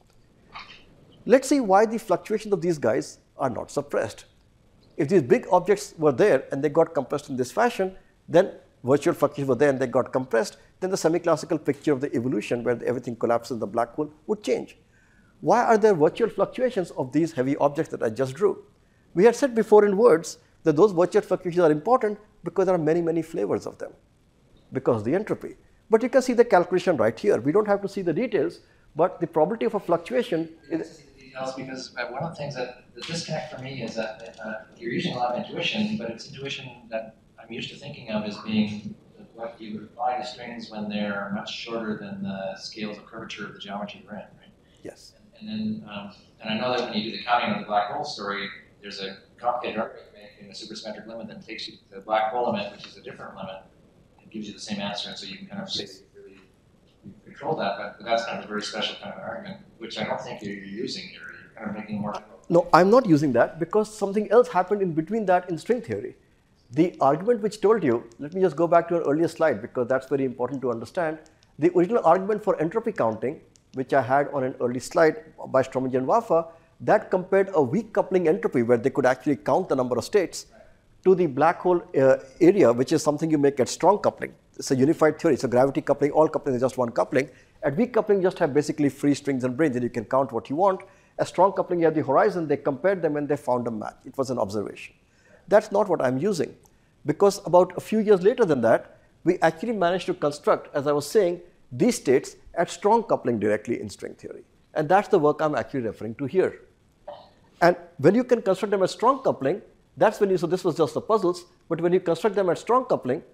Let's see why the fluctuations of these guys are not suppressed. If these big objects were there and they got compressed in this fashion, then virtual fluctuations were there and they got compressed, then the semi-classical picture of the evolution where everything collapses in the black hole would change. Why are there virtual fluctuations of these heavy objects that I just drew? We had said before in words that those virtual fluctuations are important because there are many, many flavors of them because of the entropy. But you can see the calculation right here. We don't have to see the details, but the probability of a fluctuation is because uh, one of the things that the disconnect for me is that uh, you're using a lot of intuition, but it's intuition that used to thinking of as being what you would apply to strings when they're much shorter than the scales of curvature of the geometry they're in, right? Yes. And, and then, um, and I know that when you do the counting of the black hole story, there's a complicated argument you make in a supersymmetric limit that takes you to the black hole limit, which is a different limit, and gives you the same answer, and so you can kind of say that you really you control that, but, but that's kind of a very special kind of an argument, which I don't think you're, you're using here. You're kind of making more. No, I'm not using that because something else happened in between that in string theory. The argument which told you, let me just go back to an earlier slide because that's very important to understand. The original argument for entropy counting, which I had on an early slide by Strominger and Waffa, that compared a weak coupling entropy where they could actually count the number of states to the black hole uh, area, which is something you make at strong coupling. It's a unified theory. So gravity coupling, all coupling is just one coupling. At weak coupling, you just have basically free strings and branes and you can count what you want. At strong coupling, you have the horizon. They compared them and they found a match. It was an observation. That's not what I'm using because about a few years later than that, we actually managed to construct, as I was saying, these states at strong coupling directly in string theory. And that's the work I'm actually referring to here. And when you can construct them at strong coupling, that's when you, so this was just the puzzles, but when you construct them at strong coupling,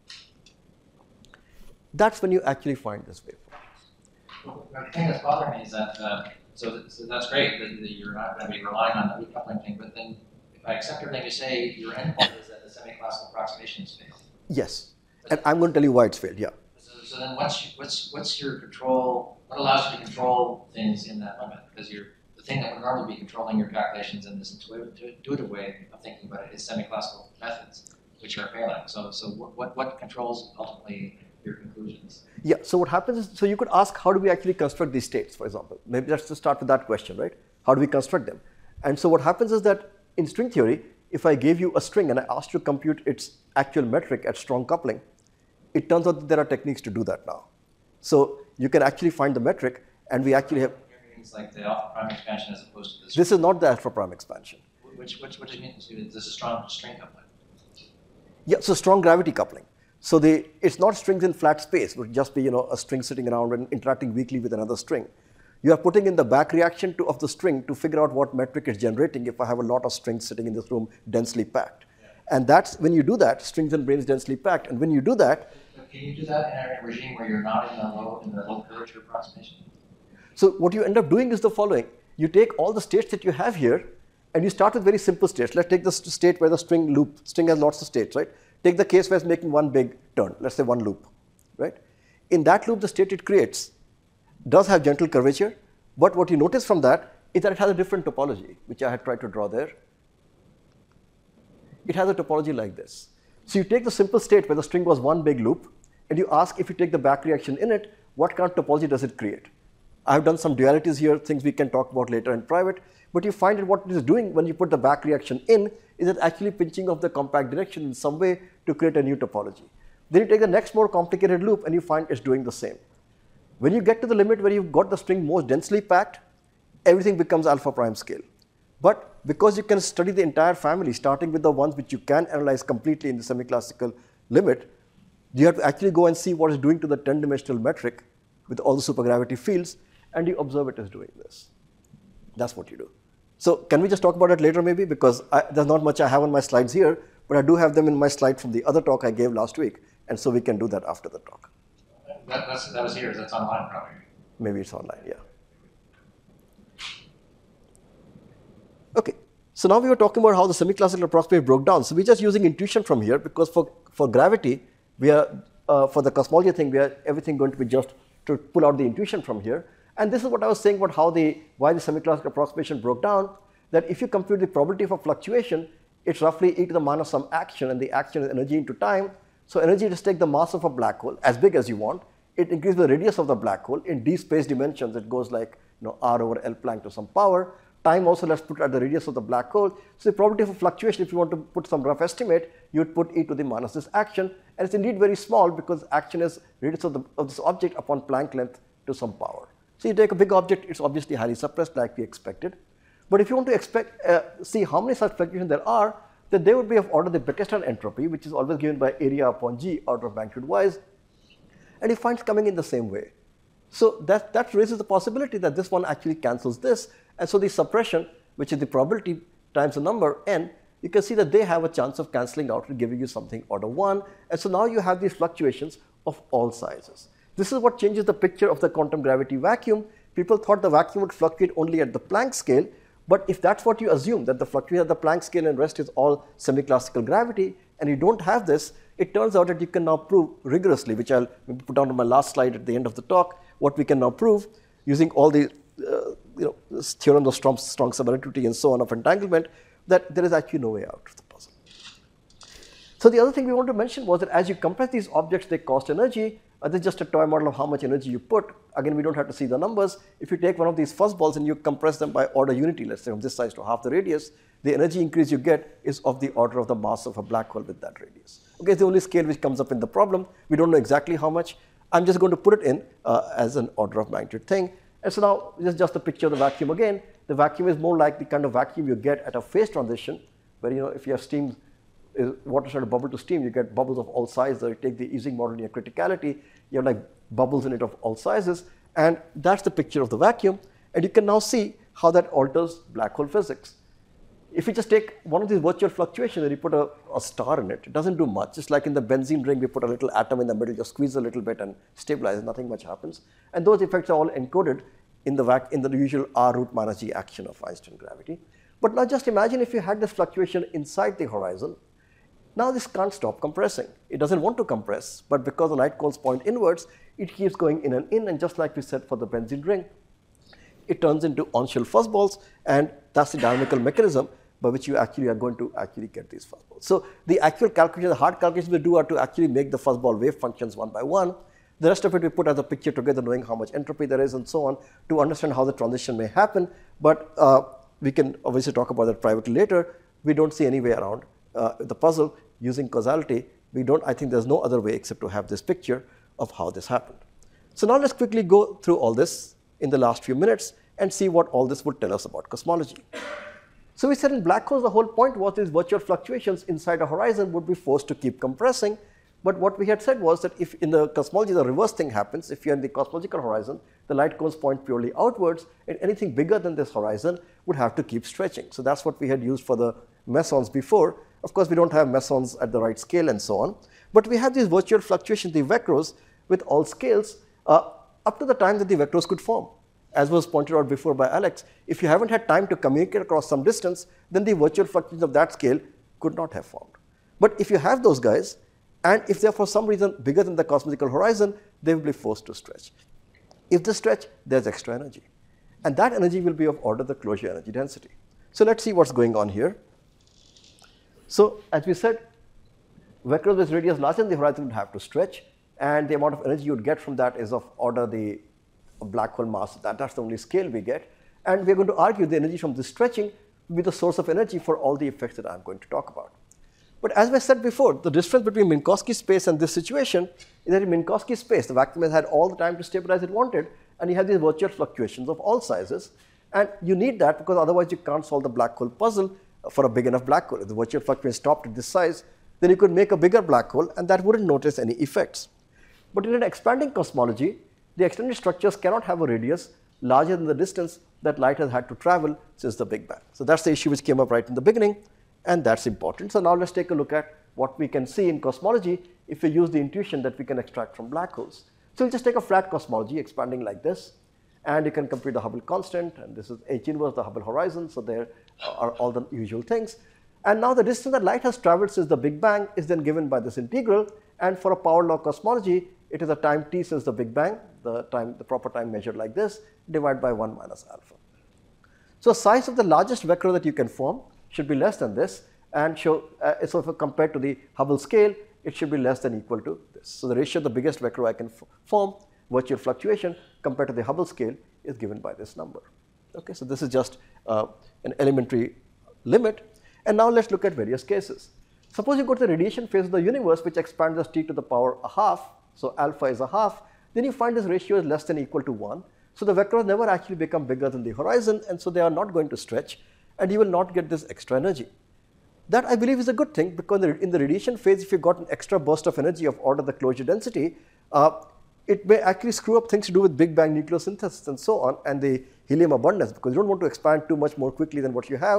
that's when you actually find this waveform. Well, the thing that's bothering me is that, uh, so, that, so that's great that, that you're not going to be relying on the recoupling thing, but then if I accept everything you say, your endpoint is that the semi-classical approximation is failed. Yes, and I'm going to tell you why it's failed, yeah. So, so then what's, what's, what's your control, what allows you to control things in that limit? Because you're, the thing that would normally be controlling your calculations in this intuitive, intuitive way of thinking about it is semi-classical methods, which are failing. So, so what, what, what controls ultimately your conclusions? Yeah, so what happens is, so you could ask, how do we actually construct these states, for example? Maybe let's just start with that question, right? How do we construct them? And so what happens is that in string theory, if I gave you a string and I asked you to compute its actual metric at strong coupling, it turns out that there are techniques to do that now. So you can actually find the metric, and we actually have. It's like the alpha prime expansion as opposed to this. This is not the alpha prime expansion. Which, which, what do you mean? This is strong string coupling. Yeah, so strong gravity coupling. So the, it's not strings in flat space, it would just be, you know, a string sitting around and interacting weakly with another string. You are putting in the back reaction to, of the string to figure out what metric it's generating if I have a lot of strings sitting in this room densely packed. Yeah. And that's when you do that, strings and branes densely packed, and when you do that. But can you do that in a regime where you're not in the low, in the low curvature approximation? So what you end up doing is the following. You take all the states that you have here, and you start with very simple states. Let's take the state where the string loop, string has lots of states, right? Take the case where it's making one big turn, let's say one loop, right? In that loop, the state it creates does have gentle curvature, but what you notice from that is that it has a different topology, which I had tried to draw there. It has a topology like this. So you take the simple state where the string was one big loop, and you ask if you take the back reaction in it, what kind of topology does it create? I've done some dualities here, things we can talk about later in private, but you find that what it is doing when you put the back reaction in is it actually pinching off the compact direction in some way to create a new topology. Then you take the next more complicated loop and you find it's doing the same. When you get to the limit where you've got the string most densely packed, everything becomes alpha prime scale. But because you can study the entire family, starting with the ones which you can analyze completely in the semi-classical limit, you have to actually go and see what it's doing to the ten-dimensional metric with all the supergravity fields, and you observe it as doing this. That's what you do. So can we just talk about it later maybe? Because I, there's not much I have on my slides here, but I do have them in my slide from the other talk I gave last week, and so we can do that after the talk. That, that's, that was here, that's online probably. Maybe it's online, yeah. Okay, so now we were talking about how the semi-classical approximation broke down. So we're just using intuition from here because for, for gravity, we are, uh, for the cosmology thing, we are everything going to be just to pull out the intuition from here. And this is what I was saying about how the, why the semi-classical approximation broke down, that if you compute the probability for fluctuation, it's roughly e to the minus some action, and the action is energy into time. So energy, just take the mass of a black hole, as big as you want. It increases the radius of the black hole. In d space dimensions, it goes like, you know, r over L Planck to some power. Time also, let's put at the radius of the black hole. So the probability for fluctuation, if you want to put some rough estimate, you would put e to the minus this action. And it's indeed very small because action is radius of, the, of this object upon Planck length to some power. So you take a big object, it's obviously highly suppressed like we expected. But if you want to expect, uh, see how many such fluctuations there are, then they would be of order the Beckstein entropy, which is always given by area upon g, order of magnitude wise. And you find it's coming in the same way. So that, that raises the possibility that this one actually cancels this. And so the suppression, which is the probability times the number n, you can see that they have a chance of cancelling out and giving you something order one. And so now you have these fluctuations of all sizes. This is what changes the picture of the quantum gravity vacuum. People thought the vacuum would fluctuate only at the Planck scale, but if that's what you assume, that the fluctuation at the Planck scale and rest is all semi-classical gravity, and you don't have this, it turns out that you can now prove rigorously, which I'll put down on my last slide at the end of the talk, what we can now prove using all the uh, you know, theorems of strong, strong subrelativity and so on of entanglement, that there is actually no way out of the puzzle. So the other thing we want to mention was that as you compress these objects, they cost energy. Uh, this is just a toy model of how much energy you put. Again, we don't have to see the numbers. If you take one of these fuzzballs and you compress them by order unity, let's say from this size to half the radius, the energy increase you get is of the order of the mass of a black hole with that radius. Okay, it's the only scale which comes up in the problem. We don't know exactly how much. I'm just going to put it in uh, as an order of magnitude thing. And so now this is just a picture of the vacuum again. The vacuum is more like the kind of vacuum you get at a phase transition, where you know if you have steam, uh, water started to bubble to steam, you get bubbles of all sizes. Or you take the Ising model near criticality, you have like bubbles in it of all sizes, and that's the picture of the vacuum. And you can now see how that alters black hole physics. If you just take one of these virtual fluctuations and you put a, a star in it, it doesn't do much. Just like in the benzene ring, we put a little atom in the middle, just squeeze a little bit and stabilize, nothing much happens. And those effects are all encoded in the, vac in the usual R root minus G action of Einstein gravity. But now just imagine if you had this fluctuation inside the horizon. Now this can't stop compressing. It doesn't want to compress, but because the light cones point inwards, it keeps going in and in, and just like we said for the benzene ring, it turns into on-shell fuzzballs, and that's the dynamical mechanism by which you actually are going to actually get these fuzzballs. So the actual calculation, the hard calculations we do are to actually make the fuzzball wave functions one by one. The rest of it we put as a picture together, knowing how much entropy there is and so on, to understand how the transition may happen. But uh, we can obviously talk about that privately later. We don't see any way around uh, the puzzle using causality. We don't, I think there's no other way except to have this picture of how this happened. So now let's quickly go through all this in the last few minutes and see what all this would tell us about cosmology. So we said in black holes, the whole point was these virtual fluctuations inside a horizon would be forced to keep compressing. But what we had said was that if in the cosmology the reverse thing happens, if you're in the cosmological horizon, the light cones point purely outwards, and anything bigger than this horizon would have to keep stretching. So that's what we had used for the mesons before. Of course, we don't have mesons at the right scale and so on. But we have these virtual fluctuations, the vectors, with all scales uh, up to the time that the vectors could form. As was pointed out before by Alex, if you haven't had time to communicate across some distance, then the virtual fluctuations of that scale could not have formed. But if you have those guys, and if they're for some reason bigger than the cosmological horizon, they will be forced to stretch. If they stretch, there's extra energy. And that energy will be of order the closure energy density. So let's see what's going on here. So as we said, vectors with radius larger than the horizon would have to stretch, and the amount of energy you would get from that is of order the black hole mass. That, that's the only scale we get. And we're going to argue the energy from this stretching will be the source of energy for all the effects that I'm going to talk about. But as I said before, the difference between Minkowski space and this situation is that in Minkowski space, the vacuum has had all the time to stabilize it wanted, and you have these virtual fluctuations of all sizes. And you need that because otherwise you can't solve the black hole puzzle for a big enough black hole. If the virtual fluctuation stopped at this size, then you could make a bigger black hole, and that wouldn't notice any effects. But in an expanding cosmology, the extended structures cannot have a radius larger than the distance that light has had to travel since the Big Bang. So that's the issue which came up right in the beginning, and that's important. So now let's take a look at what we can see in cosmology if we use the intuition that we can extract from black holes. So we'll just take a flat cosmology expanding like this, and you can compute the Hubble constant, and this is H inverse the Hubble horizon, so there are all the usual things. And now the distance that light has traveled since the Big Bang is then given by this integral, and for a power law cosmology, it is a time t since the Big Bang, the time, the proper time measured like this, divided by one minus alpha. So size of the largest vector that you can form should be less than this, and show, uh, so if compared to the Hubble scale, it should be less than equal to this. So the ratio of the biggest vector I can form, virtual fluctuation, compared to the Hubble scale is given by this number. Okay, so this is just uh, an elementary limit. And now let's look at various cases. Suppose you go to the radiation phase of the universe, which expands as t to the power a half, so alpha is a half, then you find this ratio is less than or equal to one. So the vectors never actually become bigger than the horizon, and so they are not going to stretch, and you will not get this extra energy. That I believe is a good thing, because in the radiation phase, if you got an extra burst of energy of order the closure density, uh, it may actually screw up things to do with Big Bang nucleosynthesis and so on, and the helium abundance, because you don't want to expand too much more quickly than what you have.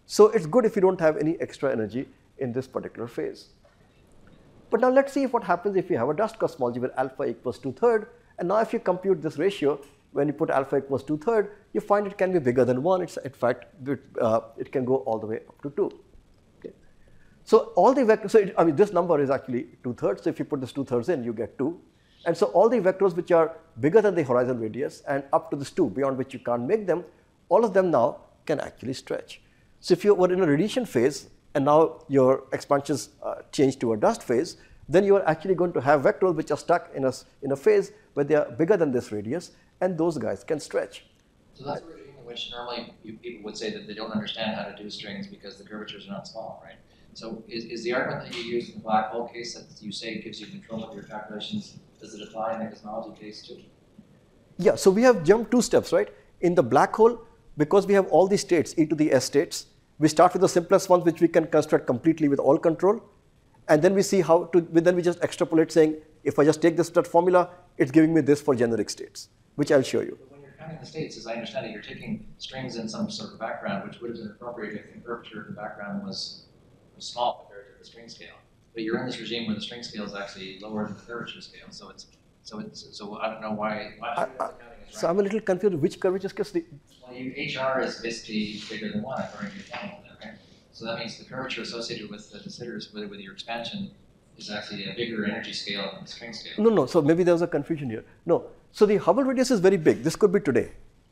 So it's good if you don't have any extra energy in this particular phase. But now let's see if what happens if you have a dust cosmology where alpha equals two thirds. And now if you compute this ratio, when you put alpha equals two thirds, you find it can be bigger than one. It's in fact, it, uh, it can go all the way up to two. Okay. So all the vectors, so it, I mean this number is actually two thirds. So if you put this two thirds in, you get two. And so all the vectors which are bigger than the horizon radius and up to this two, beyond which you can't make them, all of them now can actually stretch. So if you were in a radiation phase and now your expansions uh, change to a dust phase, then you are actually going to have vectors which are stuck in a, in a phase where they are bigger than this radius, and those guys can stretch. So that's a regime in which normally you, people would say that they don't understand how to do strings because the curvatures are not small, right? So is, is the argument that you use in the black hole case that you say gives you control of your calculations, does it apply in the cosmology case too? Yeah, so we have jumped two steps, right? In the black hole, because we have all these states, e to the s states, we start with the simplest ones which we can construct completely with all control. And then we see how to, then we just extrapolate saying, if I just take this stat formula, it's giving me this for generic states, which I'll show you. But when you're counting the states, as I understand it, you're taking strings in some sort of background, which would have been appropriate if the curvature of the background was, was small compared to the string scale. But you're in this regime where the string scale is actually lower than the curvature scale. So it's, so it's, so I don't know why, why I, I, so I'm a little confused which curvature scale. Well, you, H R is basically bigger than one according to your formula, right? So that means the curvature associated with the de Sitters, with, with your expansion, is actually a bigger energy scale than the string scale. No, no, so maybe there was a confusion here. No, so the Hubble radius is very big. This could be today.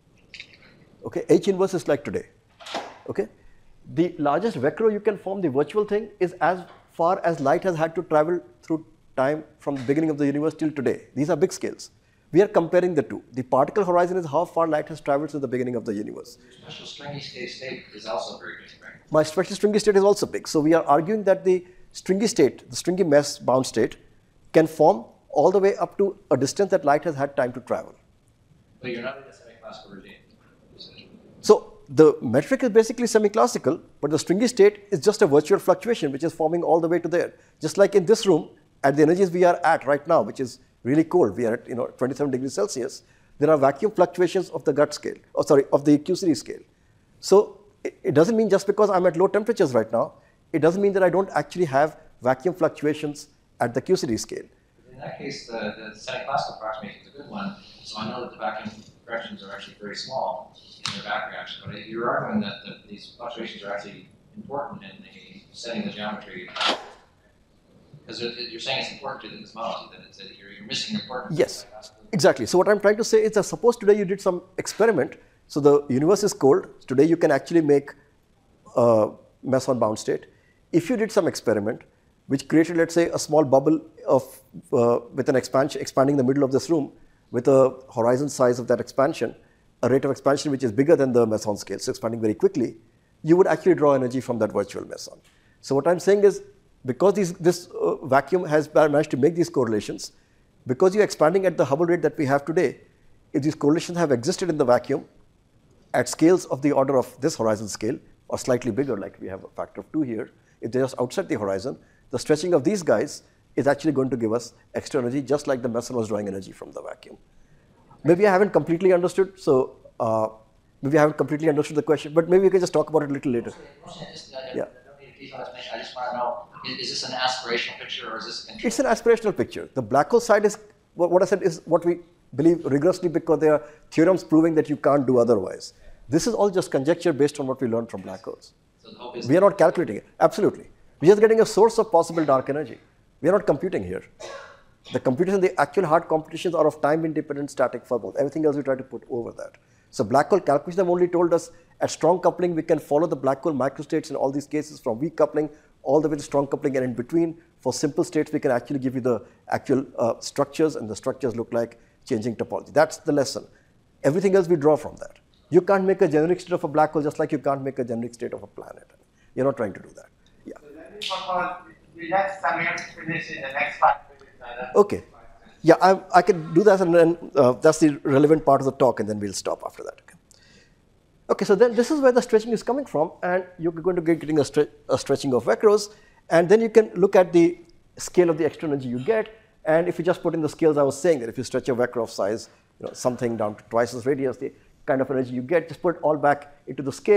Okay, H inverse is like today. Okay, the largest vector you can form, the virtual thing, is as far as light has had to travel through time from the beginning of the universe till today. These are big scales. We are comparing the two. The particle horizon is how far light has traveled since the beginning of the universe. Your special stringy state state is also very big, right? My special stringy state is also big. So we are arguing that the stringy state, the stringy mesh bound state, can form all the way up to a distance that light has had time to travel. But you're not in a semi-classical regime. So the metric is basically semi-classical, but the stringy state is just a virtual fluctuation which is forming all the way to there. Just like in this room, at the energies we are at right now, which is really cold, we are at you know twenty-seven degrees Celsius, there are vacuum fluctuations of the gut scale, or sorry, of the Q C D scale. So it, it doesn't mean just because I'm at low temperatures right now, it doesn't mean that I don't actually have vacuum fluctuations at the Q C D scale. In that case, the, the semi-classical approximation is a good one, so I know that the vacuum corrections are actually very small in their back reaction, but you're arguing that the, these fluctuations are actually important in the setting the geometry. Because you're saying it's important to the cosmology, that it's, that you're, you're missing important. Yes, exactly. So what I'm trying to say is that suppose today you did some experiment, so the universe is cold, today you can actually make a meson bound state. If you did some experiment which created, let's say, a small bubble of, uh, with an expansion, expanding the middle of this room with a horizon size of that expansion, a rate of expansion which is bigger than the meson scale, so expanding very quickly, you would actually draw energy from that virtual meson. So what I'm saying is, because these, this uh, vacuum has managed to make these correlations, because you're expanding at the Hubble rate that we have today, if these correlations have existed in the vacuum at scales of the order of this horizon scale, or slightly bigger, like we have a factor of two here, if they're just outside the horizon, the stretching of these guys is actually going to give us extra energy, just like the meson was drawing energy from the vacuum. Maybe I haven't completely understood, so uh, maybe I haven't completely understood the question, but maybe we can just talk about it a little later. Yeah. I just want to know, is this an aspirational picture or is this control? It's an aspirational picture. The black hole side is, what I said is what we believe rigorously because there are theorems proving that you can't do otherwise. This is all just conjecture based on what we learned from black holes. So the hope is we are not calculating it, absolutely. We're just getting a source of possible dark energy. We are not computing here. The computation, the actual hard computations are of time-independent static fuzzles. Everything else we try to put over that. So black hole calculations have only told us at strong coupling we can follow the black hole microstates in all these cases from weak coupling all the way to strong coupling, and in between for simple states we can actually give you the actual uh, structures, and the structures look like changing topology. That's the lesson. Everything else we draw from that. You can't make a generic state of a black hole just like you can't make a generic state of a planet. You're not trying to do that. Yeah. So let me propose we let Samir finish in the next five minutes. Okay. Yeah, I, I can do that, and then uh, that's the relevant part of the talk, and then we'll stop after that. Okay. Okay, so then this is where the stretching is coming from, and you're going to get getting a, stre a stretching of vectors, and then you can look at the scale of the extra energy you get, and if you just put in the scales I was saying, that if you stretch a vector of size, you know, something down to twice as radius, the kind of energy you get, just put it all back into the scale,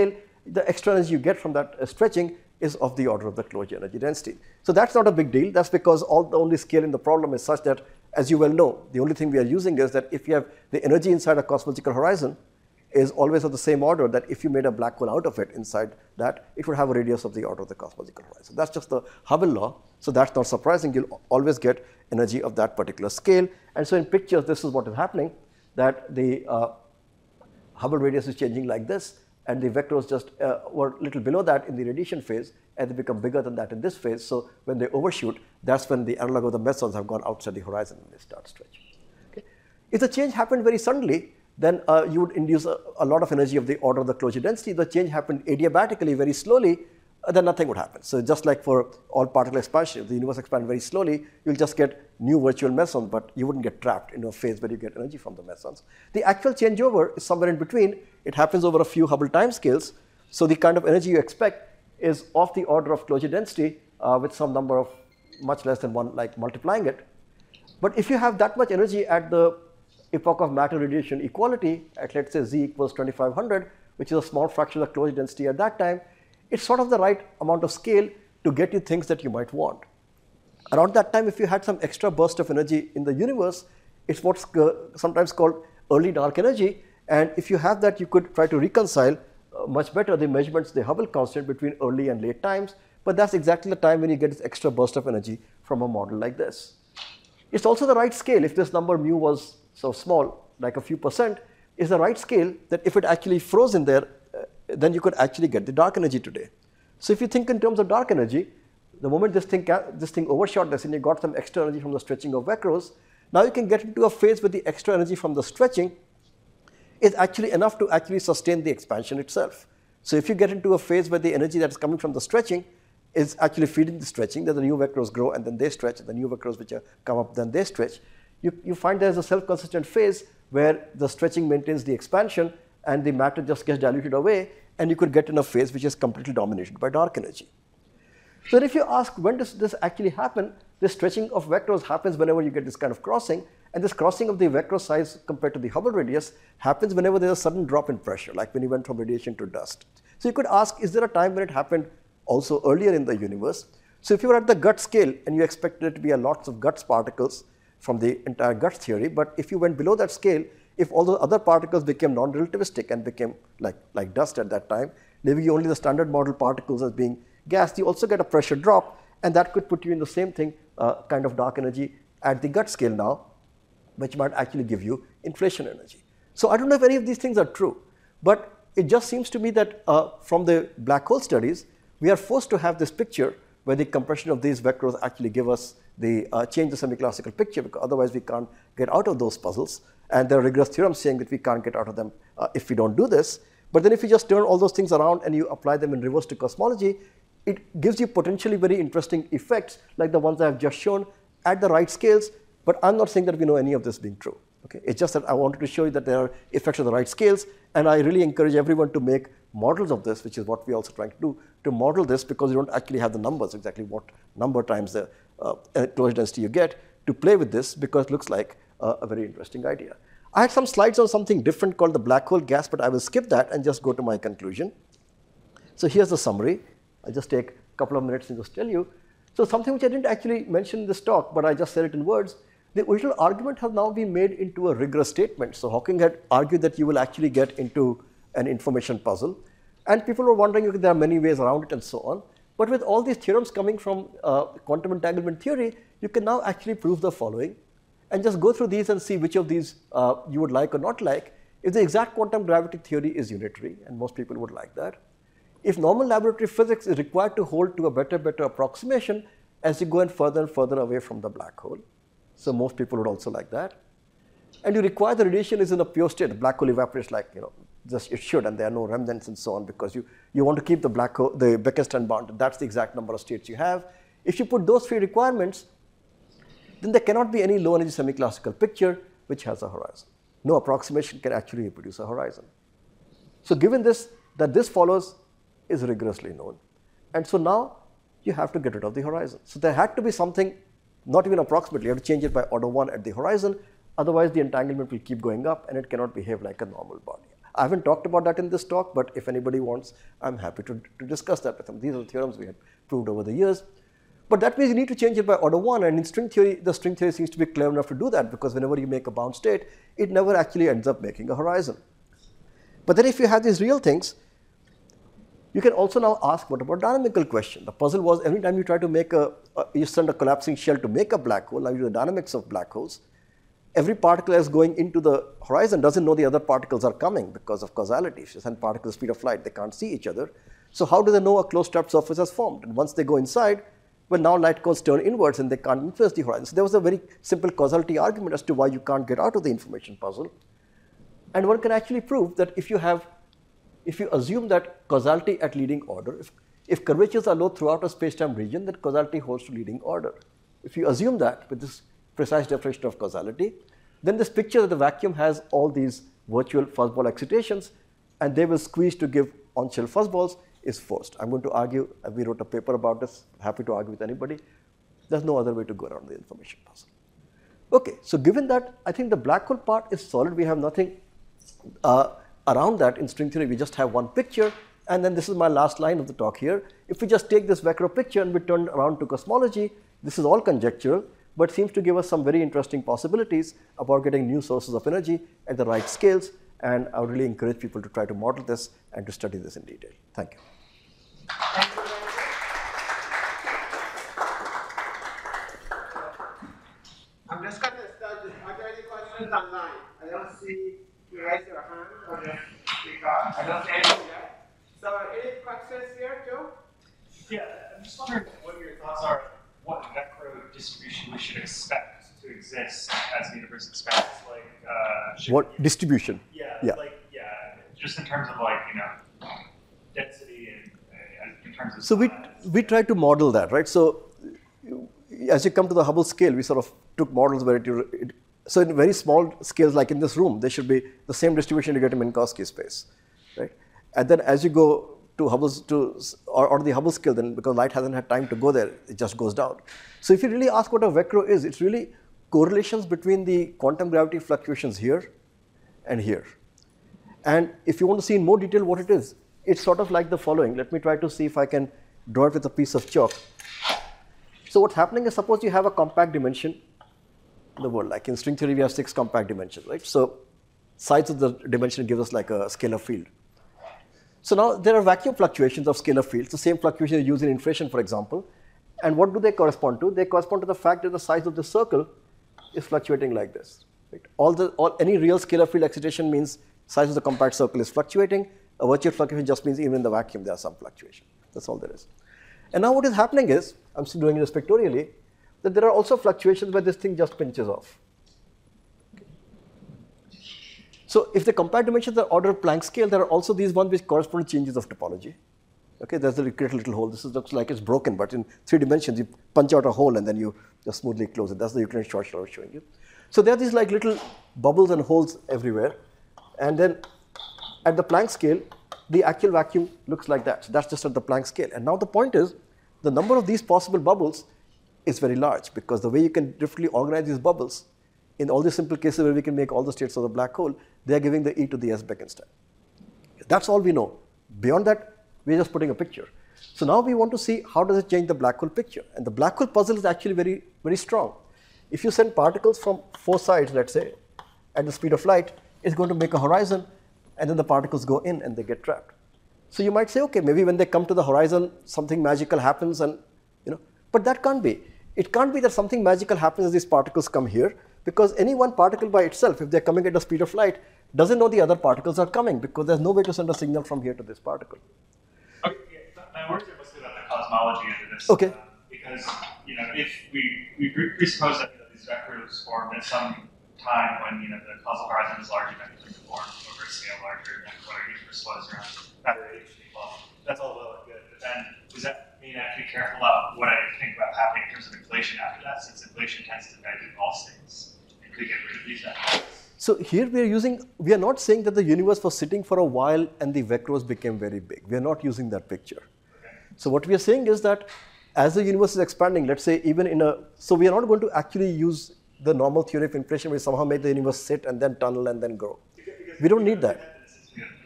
the extra energy you get from that uh, stretching is of the order of the closure energy density. So that's not a big deal. That's because all the only scale in the problem is such that, as you well know, the only thing we are using is that if you have the energy inside a cosmological horizon is always of the same order, that if you made a black hole out of it inside that, it would have a radius of the order of the cosmological horizon. That's just the Hubble law. So that's not surprising. You'll always get energy of that particular scale. And so in pictures, this is what is happening, that the uh, Hubble radius is changing like this, and the vectors just uh, were a little below that in the radiation phase, and they become bigger than that in this phase. So when they overshoot, that's when the analog of the mesons have gone outside the horizon and they start stretching. Okay. If the change happened very suddenly, then uh, you would induce a, a lot of energy of the order of the closure density. The change happened adiabatically, very slowly, uh, then nothing would happen. So just like for all particle expansion, if the universe expands very slowly, you'll just get new virtual mesons, but you wouldn't get trapped in a phase where you get energy from the mesons. The actual changeover is somewhere in between. It happens over a few Hubble timescales. So the kind of energy you expect is of the order of closure density uh, with some number of much less than one, like multiplying it. But if you have that much energy at the epoch of matter radiation equality at, let's say, z equals twenty-five hundred, which is a small fraction of the closure density at that time, it's sort of the right amount of scale to get you things that you might want. Around that time, if you had some extra burst of energy in the universe, it's what's sometimes called early dark energy. And if you have that, you could try to reconcile uh, much better the measurements, the Hubble constant between early and late times. But that's exactly the time when you get this extra burst of energy from a model like this. It's also the right scale. If this number mu was so small, like a few percent, is the right scale that if it actually froze in there, uh, then you could actually get the dark energy today. So if you think in terms of dark energy, the moment this thing, this thing overshot this and you got some extra energy from the stretching of Vectros, now you can get into a phase where the extra energy from the stretching is actually enough to actually sustain the expansion itself. So if you get into a phase where the energy that is coming from the stretching is actually feeding the stretching, then the new vectors grow and then they stretch, and the new vectors which are come up, then they stretch. You, you find there's a self-consistent phase where the stretching maintains the expansion and the matter just gets diluted away, and you could get in a phase which is completely dominated by dark energy. So if you ask when does this actually happen, this stretching of vectors happens whenever you get this kind of crossing, and this crossing of the vector size compared to the Hubble radius happens whenever there's a sudden drop in pressure, like when you went from radiation to dust. So you could ask, is there a time when it happened also earlier in the universe? So if you were at the Guts scale and you expected it to be a lots of Guts particles from the entire Guts theory, but if you went below that scale, if all the other particles became non-relativistic and became like, like dust at that time, leaving you only the standard model particles as being gas, you also get a pressure drop, and that could put you in the same thing, uh, kind of dark energy at the Guts scale now, which might actually give you inflation energy. So I don't know if any of these things are true, but it just seems to me that uh, from the black hole studies, we are forced to have this picture where the compression of these vectors actually give us the uh, change the semi-classical picture, because otherwise we can't get out of those puzzles. And there are rigorous theorems saying that we can't get out of them uh, if we don't do this. But then if you just turn all those things around and you apply them in reverse to cosmology, it gives you potentially very interesting effects like the ones I have just shown at the right scales. But I'm not saying that we know any of this being true. Okay? It's just that I wanted to show you that there are effects of the right scales, and I really encourage everyone to make models of this, which is what we're also trying to do, to model this, because you don't actually have the numbers, exactly what number times the uh, closure density you get, to play with this, because it looks like uh, a very interesting idea. I had some slides on something different called the black hole gas, but I will skip that and just go to my conclusion. So here's the summary. I'll just take a couple of minutes and just tell you. So something which I didn't actually mention in this talk, but I just said it in words. The original argument has now been made into a rigorous statement. So Hawking had argued that you will actually get into an information puzzle. And people were wondering if there are many ways around it and so on. But with all these theorems coming from uh, quantum entanglement theory, you can now actually prove the following. And just go through these and see which of these uh, you would like or not like. If the exact quantum gravity theory is unitary, and most people would like that. If normal laboratory physics is required to hold to a better, better approximation as you go in further and further away from the black hole. So most people would also like that. And you require the radiation is in a pure state. The black hole evaporates like, you know, just it should, and there are no remnants and so on, because you, you want to keep the black hole, the Bekenstein bound. That's the exact number of states you have. If you put those three requirements, then there cannot be any low energy semi-classical picture which has a horizon. No approximation can actually reproduce a horizon. So given this, that this follows is rigorously known. And so now you have to get rid of the horizon. So there had to be something, not even approximately, you have to change it by order one at the horizon. Otherwise the entanglement will keep going up and it cannot behave like a normal body. I haven't talked about that in this talk, but if anybody wants, I'm happy to, to discuss that with them. These are the theorems we have proved over the years. But that means you need to change it by order one, and in string theory, the string theory seems to be clever enough to do that, because whenever you make a bound state, it never actually ends up making a horizon. But then if you have these real things, you can also now ask, what about dynamical question? The puzzle was every time you try to make a, a you send a collapsing shell to make a black hole, now you do the dynamics of black holes. Every particle that's going into the horizon doesn't know the other particles are coming because of causality. If you send particles speed of light, they can't see each other. So how do they know a closed trap surface has formed? And once they go inside, well, now light cones turn inwards and they can't influence the horizon. So there was a very simple causality argument as to why you can't get out of the information puzzle. And one can actually prove that if you have, if you assume that causality at leading order, if, if curvatures are low throughout a space-time region, then causality holds to leading order. If you assume that with this precise definition of causality, then this picture that the vacuum has all these virtual fuzzball excitations, and they will squeeze to give on-shell fuzzballs, is forced. I'm going to argue, we wrote a paper about this, happy to argue with anybody. There's no other way to go around the information puzzle. Okay, so given that, I think the black hole part is solid. We have nothing uh, around that in string theory. We just have one picture, and then this is my last line of the talk here. If we just take this Vecchio picture and we turn around to cosmology, this is all conjectural, but seems to give us some very interesting possibilities about getting new sources of energy at the right scales. And I would really encourage people to try to model this and to study this in detail. Thank you. Thank you very much. I'm just going to start this. Are there any questions online? I don't see you raise your hand or just speak up. I don't see anything yet. So any questions here, Joe? Yeah, I'm just wondering what your thoughts are, what macro distribution we should expect to exist as the universe expands. Like, uh, should What distribution? Yeah, Yeah. like, yeah, just in terms of like, you know, density and uh, in terms of So we, size. we try to model that, right? So as you come to the Hubble scale, we sort of took models where it, it so in very small scales, like in this room, there should be the same distribution you get in Minkowski space, right? And then as you go to Hubble's to or, or the Hubble scale, then because light hasn't had time to go there, it just goes down. So if you really ask what a vector is, it's really correlations between the quantum gravity fluctuations here and here. And if you want to see in more detail what it is, it's sort of like the following. Let me try to see if I can draw it with a piece of chalk. So what's happening is, suppose you have a compact dimension in the world. Like in string theory, we have six compact dimensions, right? So size of the dimension gives us like a scalar field. So now there are vacuum fluctuations of scalar fields, the same fluctuation used in inflation, for example. And what do they correspond to? They correspond to the fact that the size of the circle is fluctuating like this. Right? All the, all, any real scalar field excitation means size of the compact circle is fluctuating. A virtual fluctuation just means even in the vacuum there are some fluctuation. That's all there is. And now what is happening is, I'm still doing this pictorially, that there are also fluctuations where this thing just pinches off. So if the compact dimensions are order Planck scale, there are also these ones which correspond to changes of topology. Okay, there's a create a little hole. This is, looks like it's broken, but in three dimensions, you punch out a hole and then you just smoothly close it. That's the Euclidean short I was showing you. So there are these like little bubbles and holes everywhere. And then at the Planck scale, the actual vacuum looks like that. So that's just at the Planck scale. And now the point is, the number of these possible bubbles is very large, because the way you can differently organize these bubbles, in all these simple cases where we can make all the states of the black hole, they are giving the E to the S Bekenstein. That's all we know. Beyond that, we're just putting a picture. So now we want to see how does it change the black hole picture. And the black hole puzzle is actually very, very strong. If you send particles from four sides, let's say, at the speed of light, it's going to make a horizon, and then the particles go in and they get trapped. So you might say, okay, maybe when they come to the horizon, something magical happens, and you know, but that can't be. It can't be that something magical happens as these particles come here, because any one particle by itself, if they're coming at the speed of light, doesn't know the other particles are coming, because there's no way to send a signal from here to this particle. Okay, yeah, my words are mostly about the cosmology of this. Okay. Uh, because, you know, if we, we presuppose that, you know, these vectors formed at some time when, you know, the causal horizon is large enough to form over a scale larger than what our universe was around that age. Well, that's all well and good. But then, does that mean I have to be careful about what I think about happening in terms of inflation after that, since inflation tends to dilute all states and could get rid of these vectors? So here we are using, we are not saying that the universe was sitting for a while and the vectors became very big. We are not using that picture. Okay. So what we are saying is that as the universe is expanding, let's say even in a, so we are not going to actually use the normal theory of inflation where we somehow make the universe sit and then tunnel and then grow. Because We don't need that. Since we have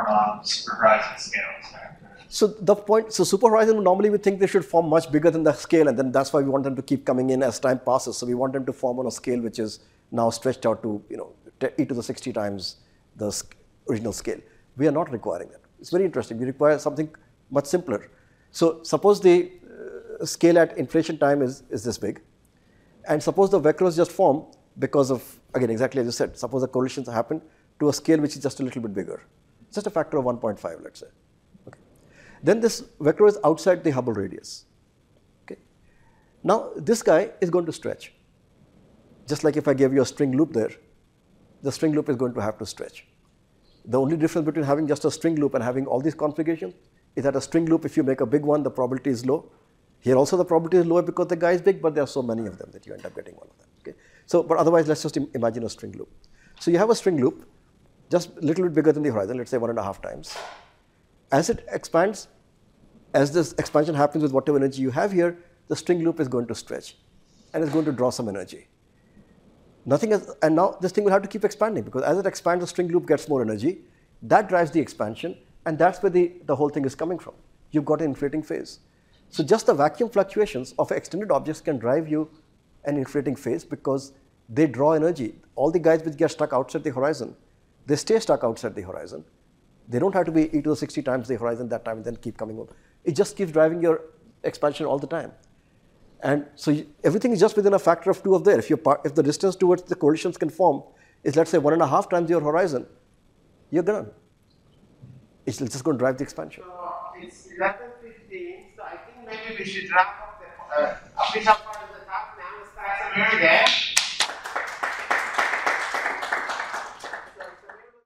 on super horizon scales. So the point, so super horizon, normally we think they should form much bigger than the scale, and then that's why we want them to keep coming in as time passes. So we want them to form on a scale which is now stretched out to, you know, e to the sixty times the original scale. We are not requiring that. It's very interesting. We require something much simpler. So suppose the uh, scale at inflation time is, is this big, and suppose the vectors just form because of, again, exactly as you said, suppose the correlations happen to a scale which is just a little bit bigger, just a factor of one point five, let's say. Okay. Then this vector is outside the Hubble radius. Okay. Now this guy is going to stretch. Just like if I gave you a string loop there, the string loop is going to have to stretch. The only difference between having just a string loop and having all these configurations is that a string loop, if you make a big one, the probability is low. Here also the probability is lower because the guy is big, but there are so many of them that you end up getting one of them. Okay? So, but otherwise, let's just imagine a string loop. So you have a string loop, just a little bit bigger than the horizon, let's say one and a half times. As it expands, as this expansion happens with whatever energy you have here, the string loop is going to stretch and it's going to draw some energy. Nothing else, and now this thing will have to keep expanding because as it expands, the string loop gets more energy. That drives the expansion, and that's where the, the whole thing is coming from. You've got an inflating phase. So just the vacuum fluctuations of extended objects can drive you an inflating phase because they draw energy. All the guys which get stuck outside the horizon, they stay stuck outside the horizon. They don't have to be e to the sixty times the horizon that time and then keep coming over. It just keeps driving your expansion all the time. And so you, everything is just within a factor of two of there. If, part, if the distance towards the collisions can form is, let's say, one and a half times your horizon, you're done. It's just going to drive the expansion. So it's eleven fifteen, so I think maybe we should wrap up the uh, official part of the talk now and start some here again.